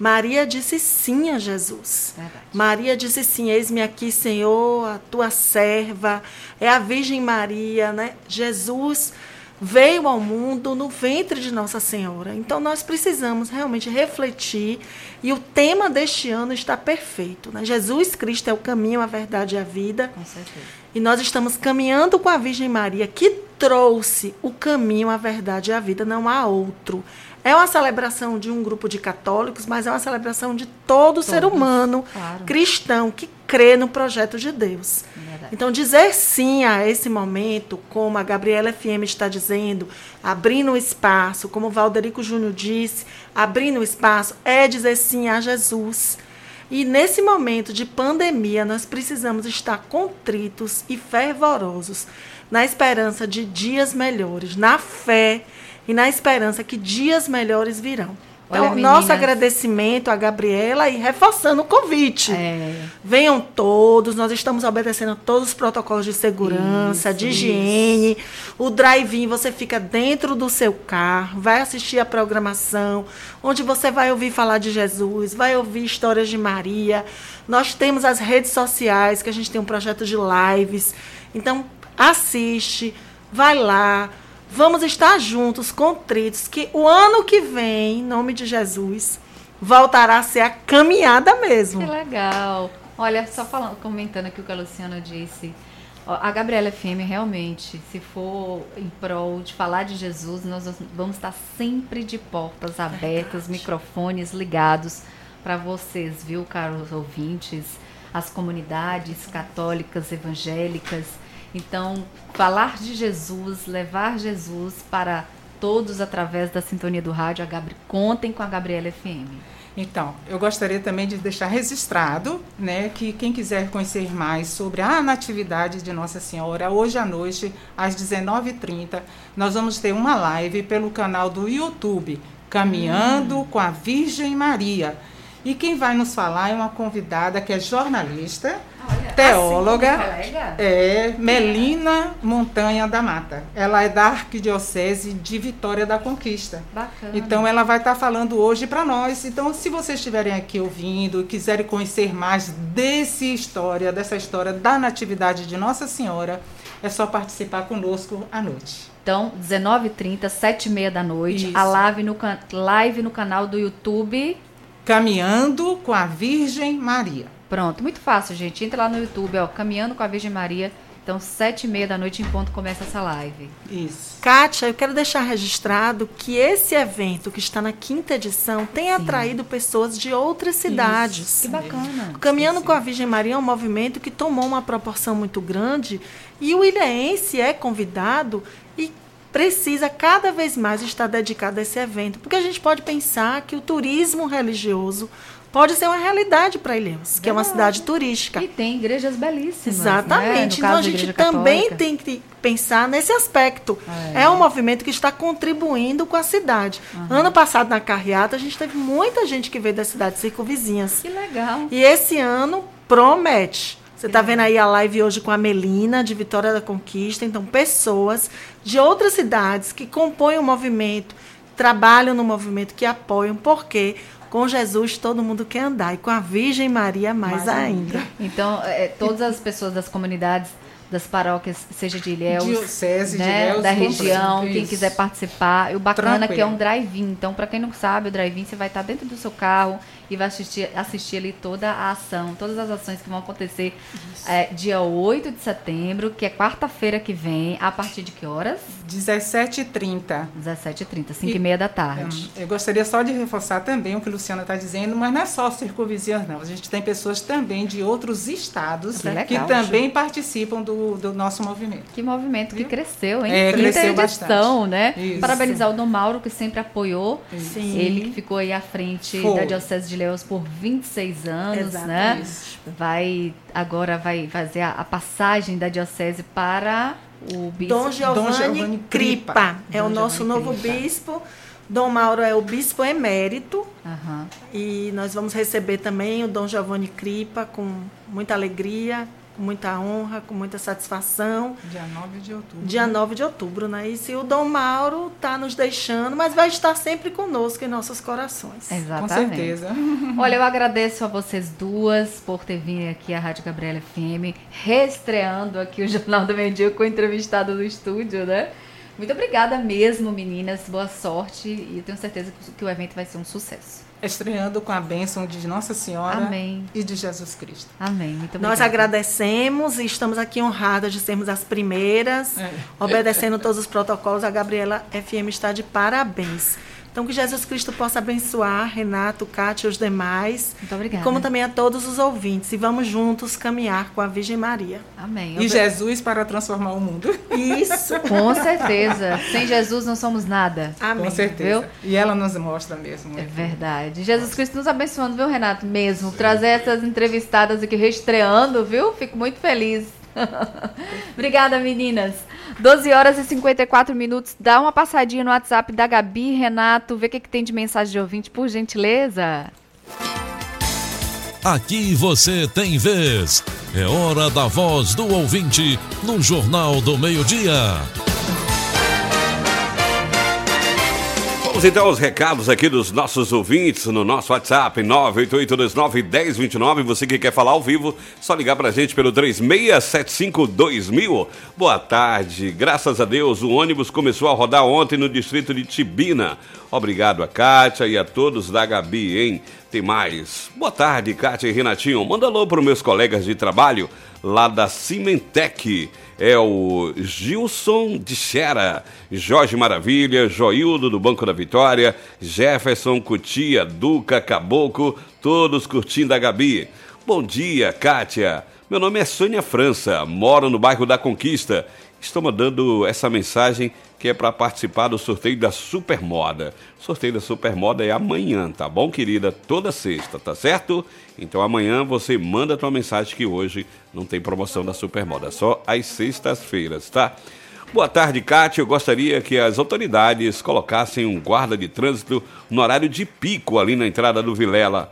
Maria disse sim a Jesus. Verdade. Maria disse sim, eis-me aqui, Senhor, a tua serva, é a Virgem Maria, né? Jesus veio ao mundo no ventre de Nossa Senhora. Então, nós precisamos realmente refletir, e o tema deste ano está perfeito, né? Jesus Cristo é o caminho, a verdade e a vida. Com certeza. E nós estamos caminhando com a Virgem Maria, que trouxe o caminho, a verdade e a vida, não há outro. É uma celebração de um grupo de católicos, mas é uma celebração de todo Todos, ser humano, claro. cristão, que crê no projeto de Deus. Verdade. Então, dizer sim a esse momento, como a Gabriela F M está dizendo, abrindo o espaço, como o Valderico Júnior disse, abrindo o espaço, é dizer sim a Jesus. E nesse momento de pandemia, nós precisamos estar contritos e fervorosos, na esperança de dias melhores, na fé e na esperança que dias melhores virão. Então, Olha, nosso meninas, agradecimento à Gabriela e reforçando o convite. É. Venham todos, nós estamos obedecendo todos os protocolos de segurança, Isso, de higiene. isso. O drive-in, você fica dentro do seu carro, vai assistir a programação, onde você vai ouvir falar de Jesus, vai ouvir histórias de Maria. Nós temos as redes sociais, que a gente tem um projeto de lives. Então, assiste, vai lá. Vamos estar juntos, contritos, que o ano que vem, em nome de Jesus, voltará a ser a caminhada mesmo. Que legal. Olha, só falando, comentando aqui o que a Luciana disse, ó, a Gabriela F M realmente, se for em prol de falar de Jesus, nós vamos estar sempre de portas abertas, microfones ligados para vocês, viu, caros ouvintes, as comunidades católicas, evangélicas. Então, falar de Jesus, levar Jesus para todos através da sintonia do rádio, a Gabri... contem com a Gabriela F M. Então, eu gostaria também de deixar registrado, né, que quem quiser conhecer mais sobre a Natividade de Nossa Senhora, hoje à noite, às dezenove e trinta, nós vamos ter uma live pelo canal do YouTube, Caminhando hum. com a Virgem Maria. E quem vai nos falar é uma convidada que é jornalista, Olha, teóloga, assim, é Melina Montanha da Mata. Ela é da Arquidiocese de Vitória da Conquista. Bacana. Então, ela vai estar falando hoje para nós. Então, se vocês estiverem aqui ouvindo e quiserem conhecer mais desse história, dessa história da Natividade de Nossa Senhora, é só participar conosco à noite. Então, dezenove e trinta, sete e meia da noite, Isso. a live no, live no canal do YouTube... Caminhando com a Virgem Maria. Pronto, muito fácil, gente. Entra lá no YouTube, ó, Caminhando com a Virgem Maria. Então, sete e meia da noite em ponto começa essa live. Isso. Kátia, eu quero deixar registrado que esse evento, que está na quinta edição, tem Sim. atraído pessoas de outras cidades. Isso. Que bacana. O Caminhando sim, sim. com a Virgem Maria é um movimento que tomou uma proporção muito grande, e o ilhéense é convidado e precisa cada vez mais estar dedicado a esse evento, porque a gente pode pensar que o turismo religioso pode ser uma realidade para Ilhéus, que é uma cidade turística. E tem igrejas belíssimas. Exatamente. Né? Então a gente também tem que pensar nesse aspecto. É. é um movimento que está contribuindo com a cidade. Uhum. Ano passado, na carreata, a gente teve muita gente que veio das cidades circunvizinhas. Que legal. E esse ano promete. Você está vendo aí a live hoje com a Melina, de Vitória da Conquista. Então, pessoas de outras cidades que compõem o movimento, trabalham no movimento, que apoiam, porque com Jesus todo mundo quer andar. E com a Virgem Maria mais, mais ainda. ainda. Então, é, todas as pessoas das comunidades, das paróquias, seja de Ilhéus, Diocese, né, de Ilhéus, da região, isso. Quem quiser participar. E o bacana Tranquilo. é que é um drive-in. Então, para quem não sabe, o drive-in, você vai estar dentro do seu carro e vai assistir, assistir ali toda a ação, todas as ações que vão acontecer é, dia oito de setembro, que é quarta-feira que vem, a partir de que horas? dezessete e trinta. dezessete e trinta, cinco e meia da tarde. Eu gostaria só de reforçar também o que a Luciana está dizendo, mas não é só circunvizinhos, não. A gente tem pessoas também de outros estados que, legal, que também gente. participam do, do nosso movimento. Que movimento que cresceu, hein? É, cresceu edição, bastante. Né? Isso. Parabenizar o Dom Mauro, que sempre apoiou. Sim. Ele que ficou aí à frente Foi. da Diocese de Ilhéus por vinte e seis anos, Exato, né? Isso. Vai, agora vai fazer a, a passagem da Diocese para o bispo Dom Giovanni, Dom Giovanni Cripa. Cripa. É Dom o nosso Giovanni novo Cripa. bispo. Dom Mauro é o bispo emérito. Uhum. E nós vamos receber também o Dom Giovanni Cripa com muita alegria. com muita honra, com muita satisfação. Dia nove de outubro. Dia nove de outubro, né? E se o Dom Mauro está nos deixando, mas vai estar sempre conosco em nossos corações. Exatamente. Com certeza. Olha, eu agradeço a vocês duas por ter vindo aqui à Rádio Gabriela F M, reestreando aqui o Jornal do Meio Dia com o entrevistado do estúdio, né? Muito obrigada mesmo, meninas. Boa sorte e eu tenho certeza que o evento vai ser um sucesso. Estreando com a bênção de Nossa Senhora Amém. E de Jesus Cristo. Amém. Muito obrigada. Nós agradecemos e estamos aqui honradas de sermos as primeiras, é. obedecendo todos os protocolos. A Gabriela F M está de parabéns. Então, que Jesus Cristo possa abençoar Renato, Cátia e os demais. Muito obrigada. Como também a todos os ouvintes. E vamos juntos caminhar com a Virgem Maria. Amém. E Jesus para transformar o mundo. Isso. Com certeza. Sem Jesus não somos nada. Amém. Com certeza. Viu? E ela nos mostra mesmo. É verdade. Jesus Cristo nos abençoando, viu, Renato? Mesmo. Sim. Trazer essas entrevistadas aqui reestreando, viu? Fico muito feliz. Obrigada, meninas. doze horas e cinquenta e quatro minutos. Dá uma passadinha no WhatsApp da Gabi, Renato, vê o que, que tem de mensagem de ouvinte, por gentileza. Aqui você tem vez. É hora da voz do ouvinte no Jornal do Meio-Dia. Vamos então aos recados aqui dos nossos ouvintes no nosso WhatsApp nove oito oito dois nove um zero dois nove. Você que quer falar ao vivo, só ligar pra gente pelo três seis sete cinco dois mil. Boa tarde, graças a Deus o ônibus começou a rodar ontem no distrito de Tibina. Obrigado a Kátia e a todos da Gabi, hein? Tem mais. Boa tarde, Kátia e Renatinho. Manda alô para os meus colegas de trabalho lá da Cimentec. É o Gilson de Xera, Jorge Maravilha, Joildo do Banco da Vitória, Jefferson, Cutia, Duca, Caboclo, todos curtindo a Gabi. Bom dia, Kátia. Meu nome é Sônia França, moro no bairro da Conquista. Estou mandando essa mensagem que é para participar do sorteio da Supermoda. O sorteio da Supermoda é amanhã, tá bom, querida? Toda sexta, tá certo? Então amanhã você manda a tua mensagem que hoje não tem promoção da Supermoda, só às sextas-feiras, tá? Boa tarde, Kátia. Eu gostaria que as autoridades colocassem um guarda de trânsito no horário de pico ali na entrada do Vilela,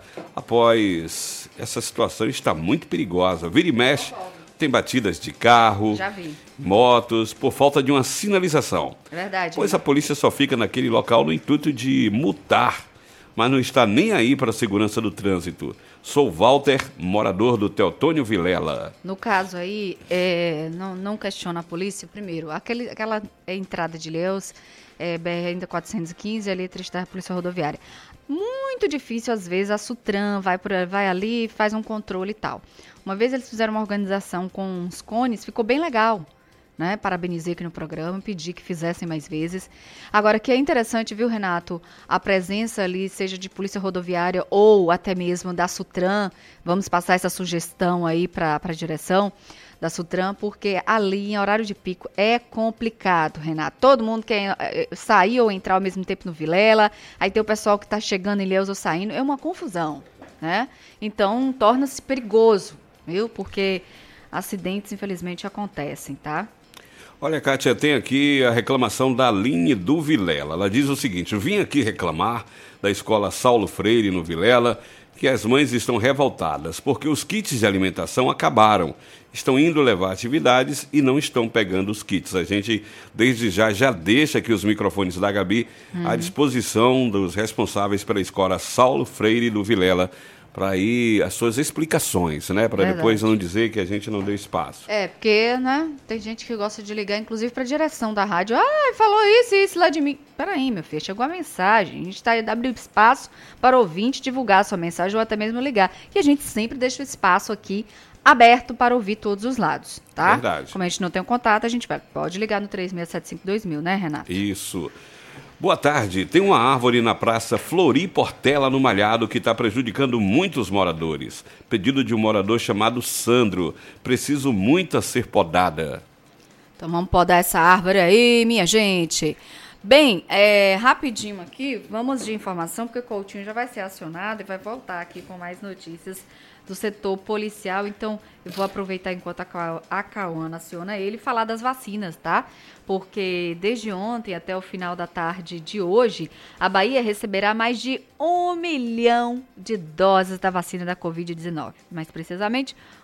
após essa situação está muito perigosa. Vira e mexe, tem batidas de carro, Já vi. motos, por falta de uma sinalização. É verdade. Pois a polícia só fica naquele local no intuito de multar, mas não está nem aí para a segurança do trânsito. Sou Walter, morador do Teotônio Vilela. No caso aí, é, não, não questiona a polícia, primeiro, aquele, aquela entrada de Ilhéus, é, B R ainda quatrocentos e quinze, ali trecho da Polícia Rodoviária. Muito difícil, às vezes, a Sutran vai, por, vai ali, faz um controle e tal. Uma vez eles fizeram uma organização com uns cones, ficou bem legal, né? Parabenizei aqui no programa, pedi que fizessem mais vezes. Agora, que é interessante, viu, Renato, a presença ali, seja de polícia rodoviária ou até mesmo da Sutran, vamos passar essa sugestão aí para a direção da Sutran, porque ali em horário de pico é complicado, Renato. Todo mundo quer sair ou entrar ao mesmo tempo no Vilela, aí tem o pessoal que está chegando em Ilhéus ou saindo, é uma confusão, né? Então, torna-se perigoso, viu? Porque acidentes, infelizmente, acontecem, tá? Olha, Kátia, tem aqui a reclamação da Aline do Vilela. Ela diz o seguinte: eu vim aqui reclamar da escola Saulo Freire no Vilela, que as mães estão revoltadas, porque os kits de alimentação acabaram. Estão indo levar atividades e não estão pegando os kits. A gente, desde já, já deixa aqui os microfones da Gabi uhum. à disposição dos responsáveis pela escola Saulo Freire do Vilela, para ir as suas explicações, né? Para depois não dizer que a gente não deu espaço. É, porque, né, tem gente que gosta de ligar, inclusive, para a direção da rádio. Ah, falou isso e isso lá de mim. Peraí, meu filho, chegou a mensagem. A gente está abrindo espaço para o ouvinte divulgar a sua mensagem ou até mesmo ligar. E a gente sempre deixa o espaço aqui aberto para ouvir todos os lados, tá? Verdade. Como a gente não tem um contato, a gente vai, pode ligar no três seis sete cinco dois mil, né, Renato? Isso. Boa tarde. Tem uma árvore na Praça Flori Portela, no Malhado, que está prejudicando muitos moradores. Pedido de um morador chamado Sandro. Preciso muito a ser podada. Então vamos podar essa árvore aí, minha gente. Bem, é, rapidinho aqui, vamos de informação, porque o Coutinho já vai ser acionado e vai voltar aqui com mais notícias do setor policial. Então, eu vou aproveitar enquanto a Cauana aciona ele e falar das vacinas, tá? Porque desde ontem até o final da tarde de hoje, a Bahia receberá mais de um milhão de doses da vacina da covid dezenove. Mais precisamente,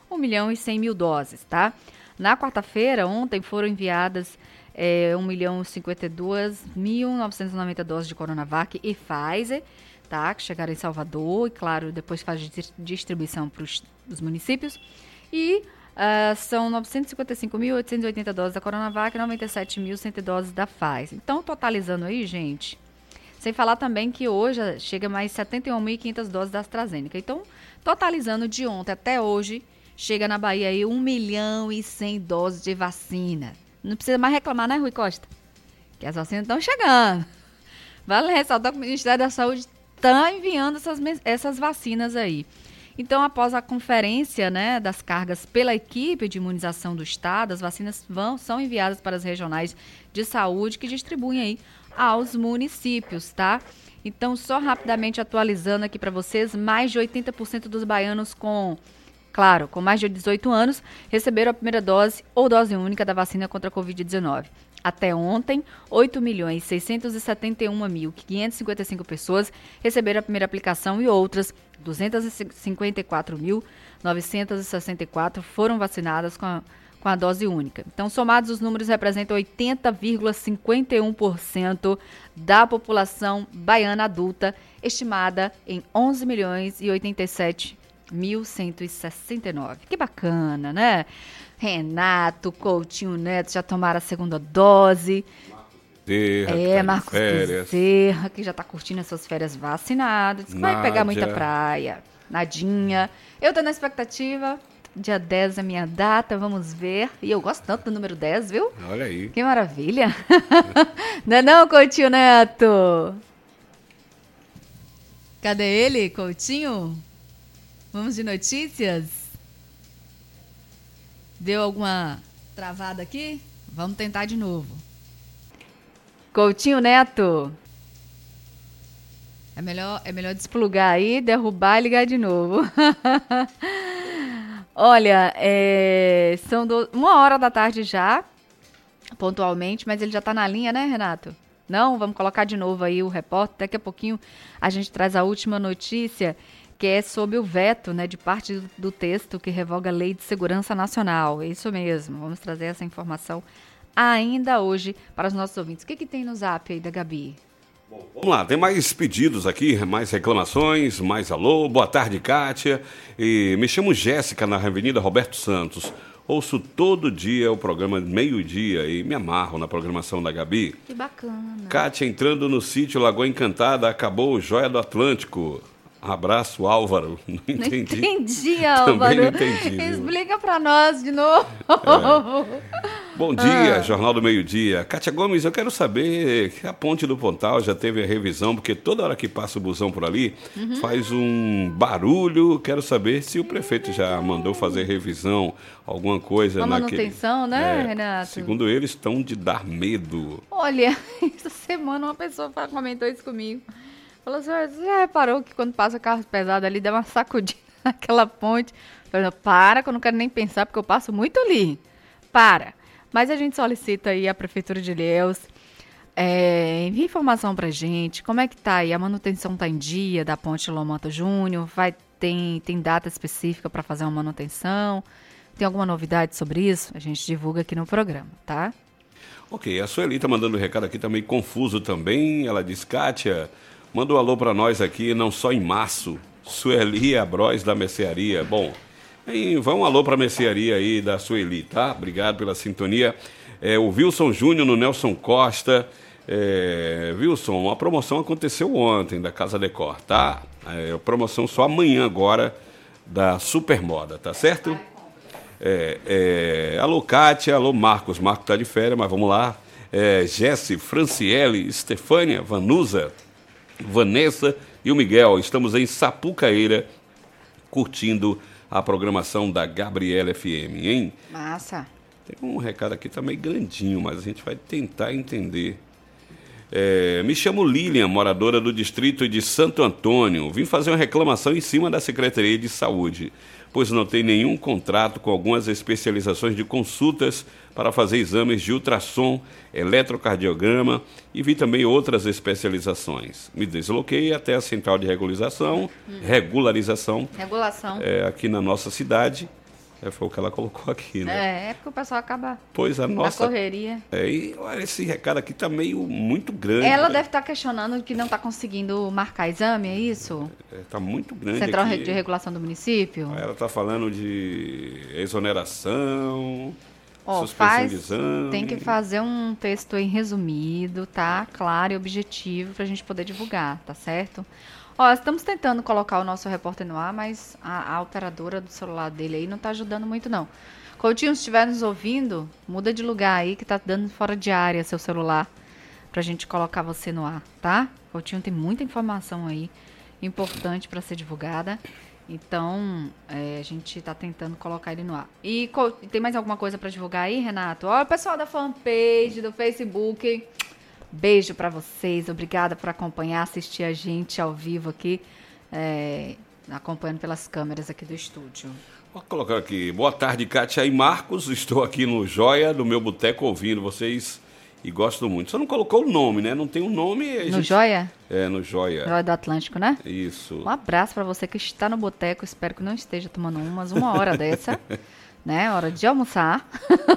um milhão e cem mil doses, tá? Na quarta-feira, ontem, foram enviadas é, um milhão e cinquenta e dois mil novecentas e noventa doses de Coronavac e Pfizer, tá? Que chegaram em Salvador e, claro, depois faz distribuição para os municípios. E uh, são novecentos e cinquenta e cinco mil oitocentas e oitenta doses da Coronavac e noventa e sete mil cem doses da Pfizer. Então, totalizando aí, gente, sem falar também que hoje chega mais setenta e um mil e quinhentas doses da AstraZeneca. Então, totalizando de ontem até hoje, chega na Bahia aí um milhão e cem doses de vacina. Não precisa mais reclamar, né, Rui Costa? Que as vacinas estão chegando. Vale ressaltar que o Ministério da Saúde está enviando essas, essas vacinas aí. Então, após a conferência, né, das cargas pela equipe de imunização do Estado, as vacinas vão, são enviadas para as regionais de saúde que distribuem aí aos municípios, tá? Então, só rapidamente atualizando aqui para vocês, mais de oitenta por cento dos baianos com, claro, com mais de dezoito anos, receberam a primeira dose ou dose única da vacina contra a covid dezenove. Até ontem, oito milhões seiscentos e setenta e um mil quinhentas e cinquenta e cinco pessoas receberam a primeira aplicação e outras duzentos e cinquenta e quatro mil novecentos e sessenta e quatro foram vacinadas com a, com a dose única. Então, somados, os números representam oitenta vírgula cinquenta e um por cento da população baiana adulta, estimada em onze milhões e oitenta e sete mil cento e sessenta e nove. Que bacana, né? Renato, Coutinho Neto já tomaram a segunda dose. Bezerra, é, tá Marcos Bezerra, que já tá curtindo as suas férias vacinadas. Que vai pegar muita praia. Nadinha. Eu tô na expectativa. Dia dez é minha data, vamos ver. E eu gosto tanto do número dez, viu? Olha aí. Que maravilha. Não é não, Coutinho Neto? Cadê ele, Coutinho? Vamos de notícias? Deu alguma travada aqui? Vamos tentar de novo. Coutinho Neto. É melhor, é melhor desplugar aí, derrubar e ligar de novo. Olha, é, são do, uma hora da tarde já, pontualmente, mas ele já está na linha, né, Renato? Não? Vamos colocar de novo aí o repórter. Daqui a pouquinho a gente traz a última notícia, que é sobre o veto, né, de parte do, do texto que revoga a Lei de Segurança Nacional. É isso mesmo, vamos trazer essa informação ainda hoje para os nossos ouvintes. O que, que tem no zap aí da Gabi? Bom, vamos lá, tem mais pedidos aqui, mais reclamações, mais alô. Boa tarde, Kátia. E me chamo Jéssica, na Avenida Roberto Santos. Ouço todo dia o programa Meio-Dia e me amarro na programação da Gabi. Que bacana. Kátia, entrando no sítio Lagoa Encantada, acabou o Joia do Atlântico. Abraço, Álvaro. Não entendi. Não entendi, Álvaro. Também não entendi. Explica para nós de novo. É. Bom dia, ah. Jornal do Meio-Dia. Kátia Gomes, eu quero saber que a Ponte do Pontal já teve a revisão, porque toda hora que passa o busão por ali, uhum. faz um barulho. Quero saber se o prefeito já mandou fazer revisão, alguma coisa Uma naquele... manutenção, né, é, Renato? Segundo eles, estão de dar medo. Olha, essa semana uma pessoa comentou isso comigo. Falou assim, você já reparou que quando passa carros pesados ali, dá uma sacudida naquela ponte? Eu falei, para, que eu não quero nem pensar, porque eu passo muito ali. Para. Mas a gente solicita aí a Prefeitura de Ilhéus, é, envia informação pra gente, como é que tá aí, a manutenção tá em dia da ponte Lomota Júnior, vai, tem, tem data específica para fazer uma manutenção, tem alguma novidade sobre isso? A gente divulga aqui no programa, tá? Ok, a Sueli tá mandando um recado aqui, tá meio confuso também, ela diz, Kátia, manda um alô para nós aqui, não só em março, Sueli Abróis da Mercearia, bom... E vai um alô para a mercearia aí da Sueli, tá? Obrigado pela sintonia. É, o Wilson Júnior no Nelson Costa. É, Wilson, a promoção aconteceu ontem da Casa Decor, tá? É, a promoção só amanhã agora da Supermoda, tá certo? É, é, alô Kátia, alô Marcos. Marcos tá de férias, mas vamos lá. É, Jesse, Franciele, Estefânia, Vanusa, Vanessa e o Miguel. Estamos em Sapucaíra curtindo a programação da Gabriela F M, hein? Massa. Tem um recado aqui, tá meio grandinho, mas a gente vai tentar entender. É, me chamo Lilian, moradora do distrito de Santo Antônio. Vim fazer uma reclamação em cima da Secretaria de Saúde, pois não tem nenhum contrato com algumas especializações de consultas para fazer exames de ultrassom, eletrocardiograma e vi também outras especializações. Me desloquei até a central de regularização, hum. regularização Regulação. É, aqui na nossa cidade É, foi o que ela colocou aqui, né? É, é porque o pessoal acaba pois a nossa, na correria. É, e olha, esse recado aqui tá meio muito grande. Ela né? deve estar tá questionando que não está conseguindo marcar exame, é isso? É, tá muito grande Central aqui. de Regulação do Município? Ela tá falando de exoneração, oh, suspensão faz, de exame. Tem que fazer um texto em resumido, tá? Claro e objetivo pra gente poder divulgar, tá certo? Ó, estamos tentando colocar o nosso repórter no ar, mas a, a operadora do celular dele aí não tá ajudando muito, não. Coutinho, se estiver nos ouvindo, muda de lugar aí que tá dando fora de área seu celular pra gente colocar você no ar, tá? Coutinho tem muita informação aí importante para ser divulgada. Então, é, a gente tá tentando colocar ele no ar. E tem mais alguma coisa para divulgar aí, Renato? Ó, o pessoal da fanpage, do Facebook... Beijo para vocês, obrigada por acompanhar, assistir a gente ao vivo aqui, é, acompanhando pelas câmeras aqui do estúdio. Vou colocar aqui, boa tarde, Kátia e Marcos, estou aqui no Joia, do meu boteco, ouvindo vocês e gosto muito. Só não colocou o nome, né? Não tem um nome... No gente... Joia? É, no Joia. Joia do Atlântico, né? Isso. Um abraço para você que está no boteco, espero que não esteja tomando umas uma hora dessa... Né? Hora de almoçar.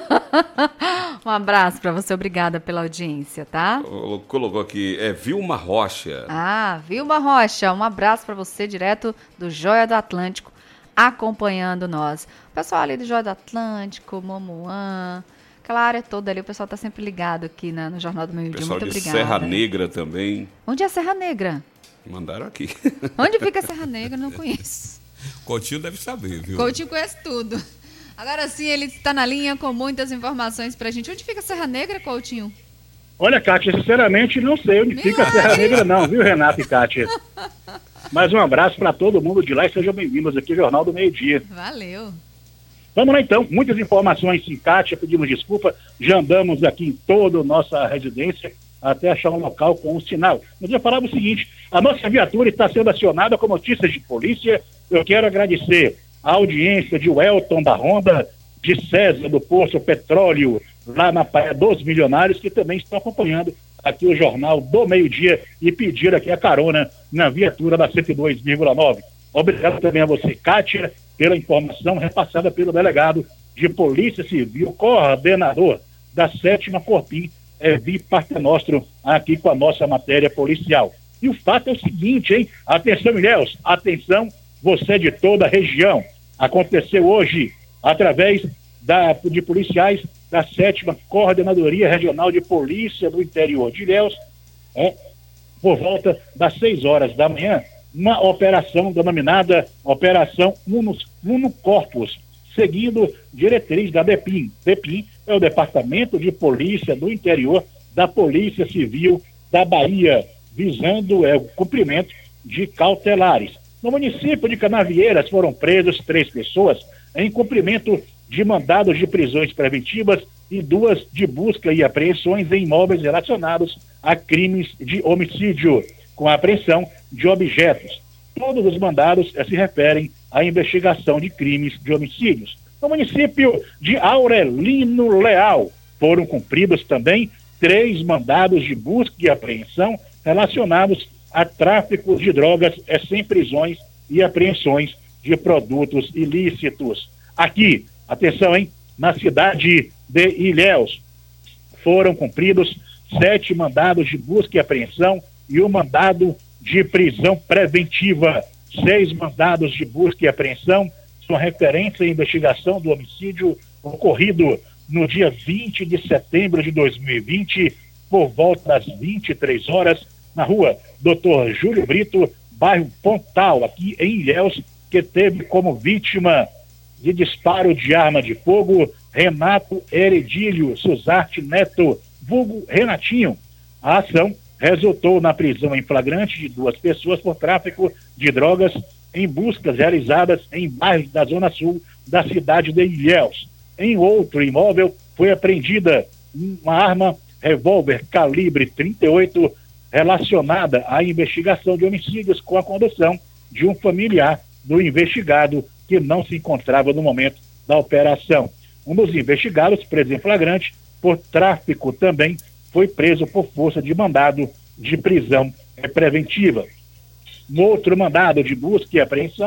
Um abraço para você, obrigada pela audiência, tá? Colocou aqui, é Vilma Rocha. Ah, Vilma Rocha, um abraço para você, direto do Joia do Atlântico, acompanhando nós. O pessoal ali do Joia do Atlântico, Momoã, aquela área toda ali, o pessoal tá sempre ligado aqui na, no Jornal do Meio Dia. Muito obrigada. Pessoal de Serra Negra também. Onde é Serra Negra? Mandaram aqui. Onde fica Serra Negra? Não conheço. Coutinho deve saber, viu? Coutinho conhece tudo. Agora sim, ele está na linha com muitas informações pra gente. Onde fica Serra Negra, Coutinho? Olha, Kátia, sinceramente não sei onde Meu fica a Serra Negra não, viu, Renato e Kátia? Mas um abraço para todo mundo de lá e sejam bem-vindos aqui ao Jornal do Meio Dia. Valeu. Vamos lá então, muitas informações sim, Kátia, pedimos desculpa, já andamos aqui em toda a nossa residência até achar um local com um sinal. Mas eu falava o seguinte, a nossa viatura está sendo acionada com notícias de polícia, eu quero agradecer a audiência de Welton da Ronda, de César do Poço Petróleo, lá na Praia dos Milionários, que também estão acompanhando aqui o Jornal do Meio Dia e pediram aqui a carona na viatura da cento e dois vírgula nove. Obrigado também a você, Kátia, pela informação repassada pelo delegado de Polícia Civil, coordenador da sétima Corpim, Evi Partenostro, aqui com a nossa matéria policial. E o fato é o seguinte, hein? Atenção, Ilhéus, atenção, você de toda a região. Aconteceu hoje, através da, de policiais da sétima Coordenadoria Regional de Polícia do Interior de Ilhéus, é, por volta das seis horas da manhã, uma operação denominada Operação Uno, Uno Corpus, seguindo diretriz da DEPIM. DEPIM é o Departamento de Polícia do Interior da Polícia Civil da Bahia, visando é, o cumprimento de cautelares. No município de Canavieiras foram presos três pessoas em cumprimento de mandados de prisões preventivas e duas de busca e apreensões em imóveis relacionados a crimes de homicídio, com a apreensão de objetos. Todos os mandados se referem à investigação de crimes de homicídios. No município de Aurelino Leal foram cumpridos também três mandados de busca e apreensão relacionados a tráfico de drogas, é sem prisões e apreensões de produtos ilícitos. Aqui, atenção, hein? Na cidade de Ilhéus, foram cumpridos sete mandados de busca e apreensão e um mandado de prisão preventiva. Seis mandados de busca e apreensão são referentes à investigação do homicídio ocorrido no dia vinte de setembro de dois mil e vinte, por volta das vinte e três horas, na rua doutor Júlio Brito, bairro Pontal, aqui em Ilhéus, que teve como vítima de disparo de arma de fogo Renato Heredílio Suzarte Neto, vulgo Renatinho. A ação resultou na prisão em flagrante de duas pessoas por tráfico de drogas em buscas realizadas em bairros da Zona Sul da cidade de Ilhéus. Em outro imóvel foi apreendida uma arma revólver calibre trinta e oito relacionada à investigação de homicídios com a condução de um familiar do investigado que não se encontrava no momento da operação. Um dos investigados, preso em flagrante por tráfico, também foi preso por força de mandado de prisão preventiva. No outro mandado de busca e apreensão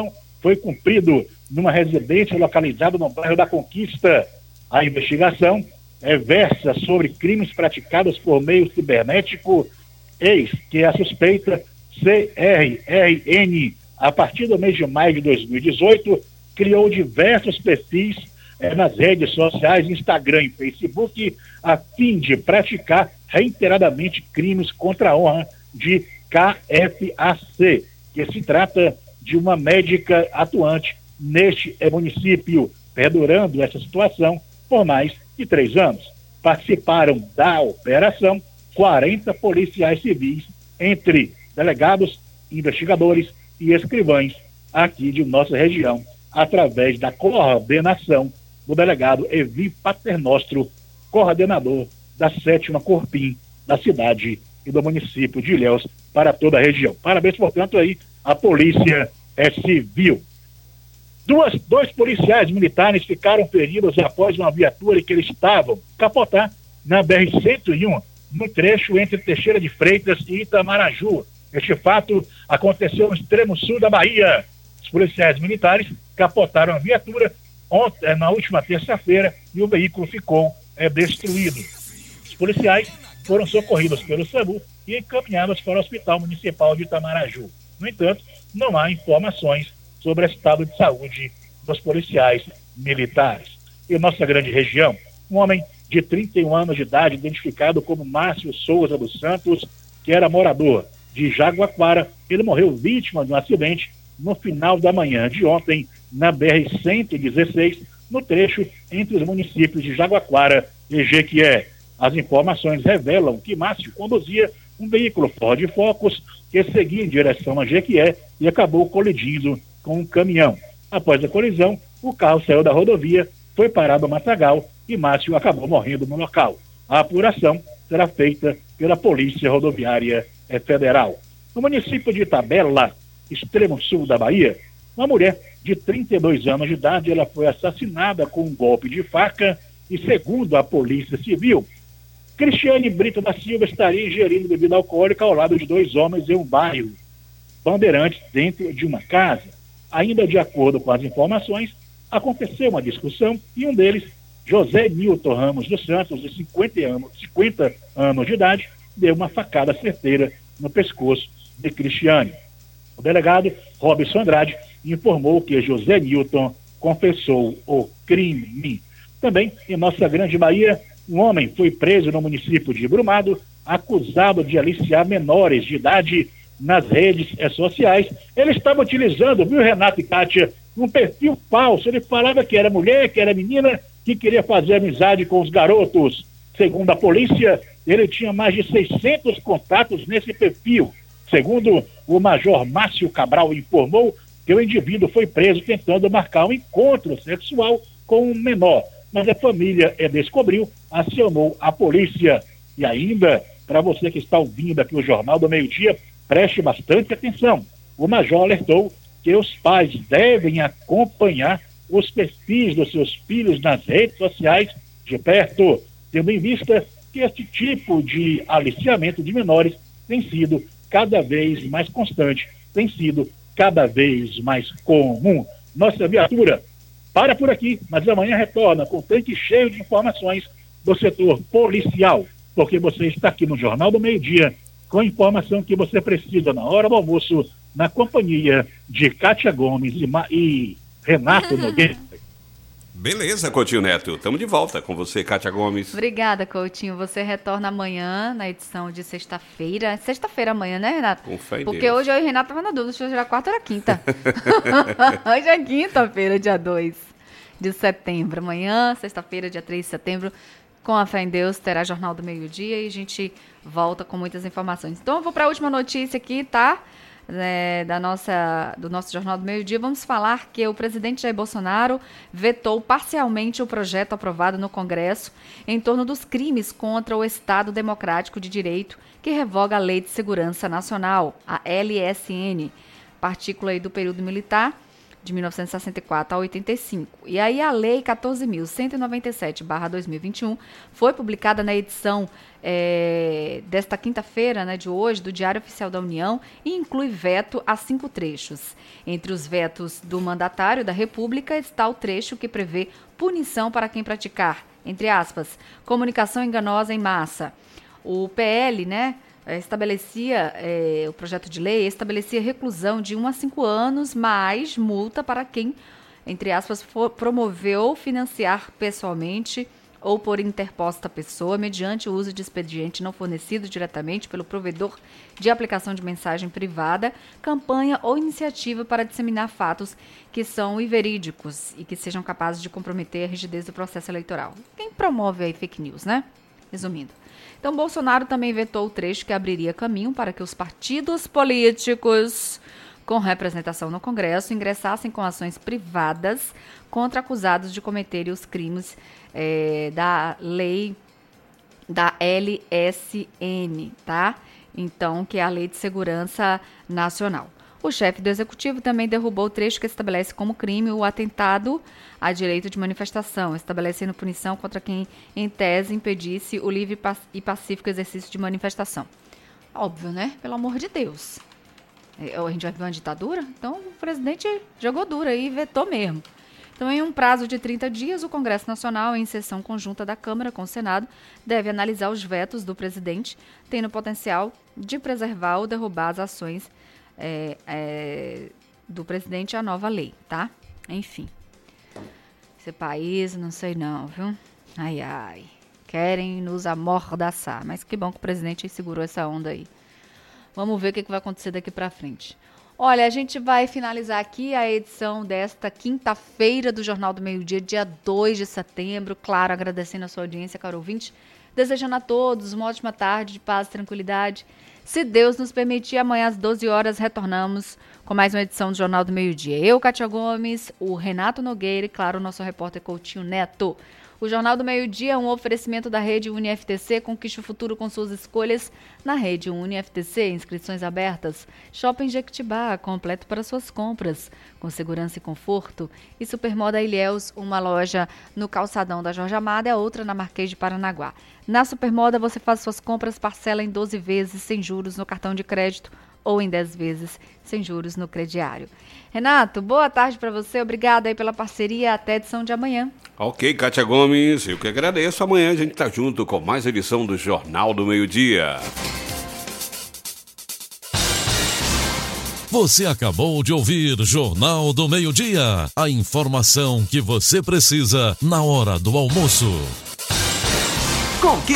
foi cumprido numa residência localizada no bairro da Conquista. A investigação é, versa sobre crimes praticados por meio cibernético, eis que a suspeita C R R N, a partir do mês de maio de dois mil e dezoito, criou diversos perfis eh, nas redes sociais, Instagram e Facebook, a fim de praticar reiteradamente crimes contra a honra de K F A C, que se trata de uma médica atuante neste município, perdurando essa situação por mais de três anos. Participaram da operação quarenta policiais civis, entre delegados, investigadores e escrivães aqui de nossa região, através da coordenação do delegado Evi Paternostro, coordenador da sétima Corpim da cidade e do município de Ilhéus, para toda a região. Parabéns, portanto, aí a Polícia é, Civil. Duas, dois policiais militares ficaram feridos após uma viatura que eles estavam capotar na B R cento e um, no trecho entre Teixeira de Freitas e Itamaraju. Este fato aconteceu no extremo sul da Bahia. Os policiais militares capotaram a viatura ontem, na última terça-feira, e o veículo ficou é, destruído. Os policiais foram socorridos pelo SAMU e encaminhados para o Hospital Municipal de Itamaraju. No entanto, não há informações sobre o estado de saúde dos policiais militares. Em nossa grande região, um homem de trinta e um anos de idade, identificado como Márcio Souza dos Santos, que era morador de Jaguaquara, ele morreu vítima de um acidente no final da manhã de ontem, na B R cento e dezesseis, no trecho entre os municípios de Jaguaquara e Jequié. As informações revelam que Márcio conduzia um veículo Ford Focus que seguia em direção a Jequié e acabou colidindo com um caminhão. Após a colisão, o carro saiu da rodovia, foi parado no matagal e Márcio acabou morrendo no local. A apuração será feita pela Polícia Rodoviária Federal. No município de Itabela, extremo sul da Bahia, uma mulher de trinta e dois anos de idade, ela foi assassinada com um golpe de faca e, segundo a Polícia Civil, Cristiane Brito da Silva estaria ingerindo bebida alcoólica ao lado de dois homens em um bairro Bandeirantes, dentro de uma casa. Ainda de acordo com as informações, aconteceu uma discussão e um deles, José Nilton Ramos dos Santos, de cinquenta anos, cinquenta anos de idade, deu uma facada certeira no pescoço de Cristiane. O delegado Robson Andrade informou que José Nilton confessou o crime. Também, em nossa grande Bahia, um homem foi preso no município de Brumado, acusado de aliciar menores de idade nas redes sociais. Ele estava utilizando, viu, Renato e Kátia, um perfil falso. Ele falava que era mulher, que era menina, que queria fazer amizade com os garotos. Segundo a polícia, ele tinha mais de seiscentos contatos nesse perfil. Segundo o major Márcio Cabral informou, que o indivíduo foi preso tentando marcar um encontro sexual com um menor, mas a família descobriu, acionou a polícia. E ainda, para você que está ouvindo aqui o Jornal do Meio-Dia, preste bastante atenção. O major alertou que os pais devem acompanhar os perfis dos seus filhos nas redes sociais de perto, tendo em vista que este tipo de aliciamento de menores tem sido cada vez mais constante, tem sido cada vez mais comum. Nossa viatura para por aqui, mas amanhã retorna com tanque cheio de informações do setor policial, porque você está aqui no Jornal do Meio-Dia com a informação que você precisa na hora do almoço, na companhia de Kátia Gomes e, Ma- e Renato Nogueira. Beleza, Coutinho Neto. Estamos de volta com você, Kátia Gomes. Obrigada, Coutinho. Você retorna amanhã na edição de sexta-feira. Sexta-feira amanhã, né, Renato? Com fé em Porque Deus. hoje eu e o Renato estavam na dúvida se hoje era quarta ou era quinta. Hoje é quinta-feira, dia dois de setembro. Amanhã, sexta-feira, dia três de setembro, com a fé em Deus, terá Jornal do Meio-Dia e a gente volta com muitas informações. Então, eu vou para a última notícia aqui, tá? É, da nossa, do nosso Jornal do Meio-Dia, vamos falar que o presidente Jair Bolsonaro vetou parcialmente o projeto aprovado no Congresso em torno dos crimes contra o Estado Democrático de Direito, que revoga a Lei de Segurança Nacional, a L S N, partícula aí do período militar, de mil novecentos e sessenta e quatro a oitenta e cinco. E aí a Lei quatorze mil cento e noventa e sete barra dois mil e vinte e um foi publicada na edição é, desta quinta-feira, né, de hoje, do Diário Oficial da União, e inclui veto a cinco trechos. Entre os vetos do mandatário da República está o trecho que prevê punição para quem praticar, entre aspas, comunicação enganosa em massa. O P L, né, estabelecia, é, o projeto de lei estabelecia reclusão de um a cinco anos, mais multa para quem, entre aspas, for, promoveu, financiar pessoalmente ou por interposta pessoa, mediante o uso de expediente não fornecido diretamente pelo provedor de aplicação de mensagem privada, campanha ou iniciativa para disseminar fatos que são inverídicos e que sejam capazes de comprometer a rigidez do processo eleitoral. Quem promove aí fake news, né? Resumindo. Então, Bolsonaro também vetou o trecho que abriria caminho para que os partidos políticos com representação no Congresso ingressassem com ações privadas contra acusados de cometerem os crimes é, da lei da L S N, tá? Então, que é a Lei de Segurança Nacional. O chefe do Executivo também derrubou o trecho que estabelece como crime o atentado a direito de manifestação, estabelecendo punição contra quem, em tese, impedisse o livre e pacífico exercício de manifestação. Óbvio, né? Pelo amor de Deus. A gente vai ver uma ditadura? Então, o presidente jogou dura e vetou mesmo. Então, em um prazo de trinta dias, o Congresso Nacional, em sessão conjunta da Câmara com o Senado, deve analisar os vetos do presidente, tendo potencial de preservar ou derrubar as ações É, é, do presidente a nova lei, tá? Enfim. Esse país, não sei não, viu? Ai, ai. Querem nos amordaçar. Mas que bom que o presidente segurou essa onda aí. Vamos ver o que, que vai acontecer daqui pra frente. Olha, a gente vai finalizar aqui a edição desta quinta-feira do Jornal do Meio-Dia, dia dois de setembro. Claro, agradecendo a sua audiência, caro ouvinte. Desejando a todos uma ótima tarde de paz e tranquilidade. Se Deus nos permitir, amanhã às doze horas retornamos com mais uma edição do Jornal do Meio-Dia. Eu, Kátia Gomes, o Renato Nogueira e, claro, o nosso repórter Coutinho Neto. O Jornal do Meio-Dia é um oferecimento da Rede UniFTC. Conquiste o futuro com suas escolhas na Rede UniFTC. Inscrições abertas. Shopping Jequitibá, completo para suas compras, com segurança e conforto. E Supermoda Ilhéus, uma loja no calçadão da Jorge Amado e a outra na Marquês de Paranaguá. Na Supermoda você faz suas compras, parcela em doze vezes sem juros no cartão de crédito ou em dez vezes sem juros no crediário. Renato, boa tarde para você. Obrigada aí pela parceria. Até a edição de amanhã. Ok, Kátia Gomes, eu que agradeço. Amanhã a gente tá junto com mais edição do Jornal do Meio-Dia. Você acabou de ouvir Jornal do Meio-Dia. A informação que você precisa na hora do almoço.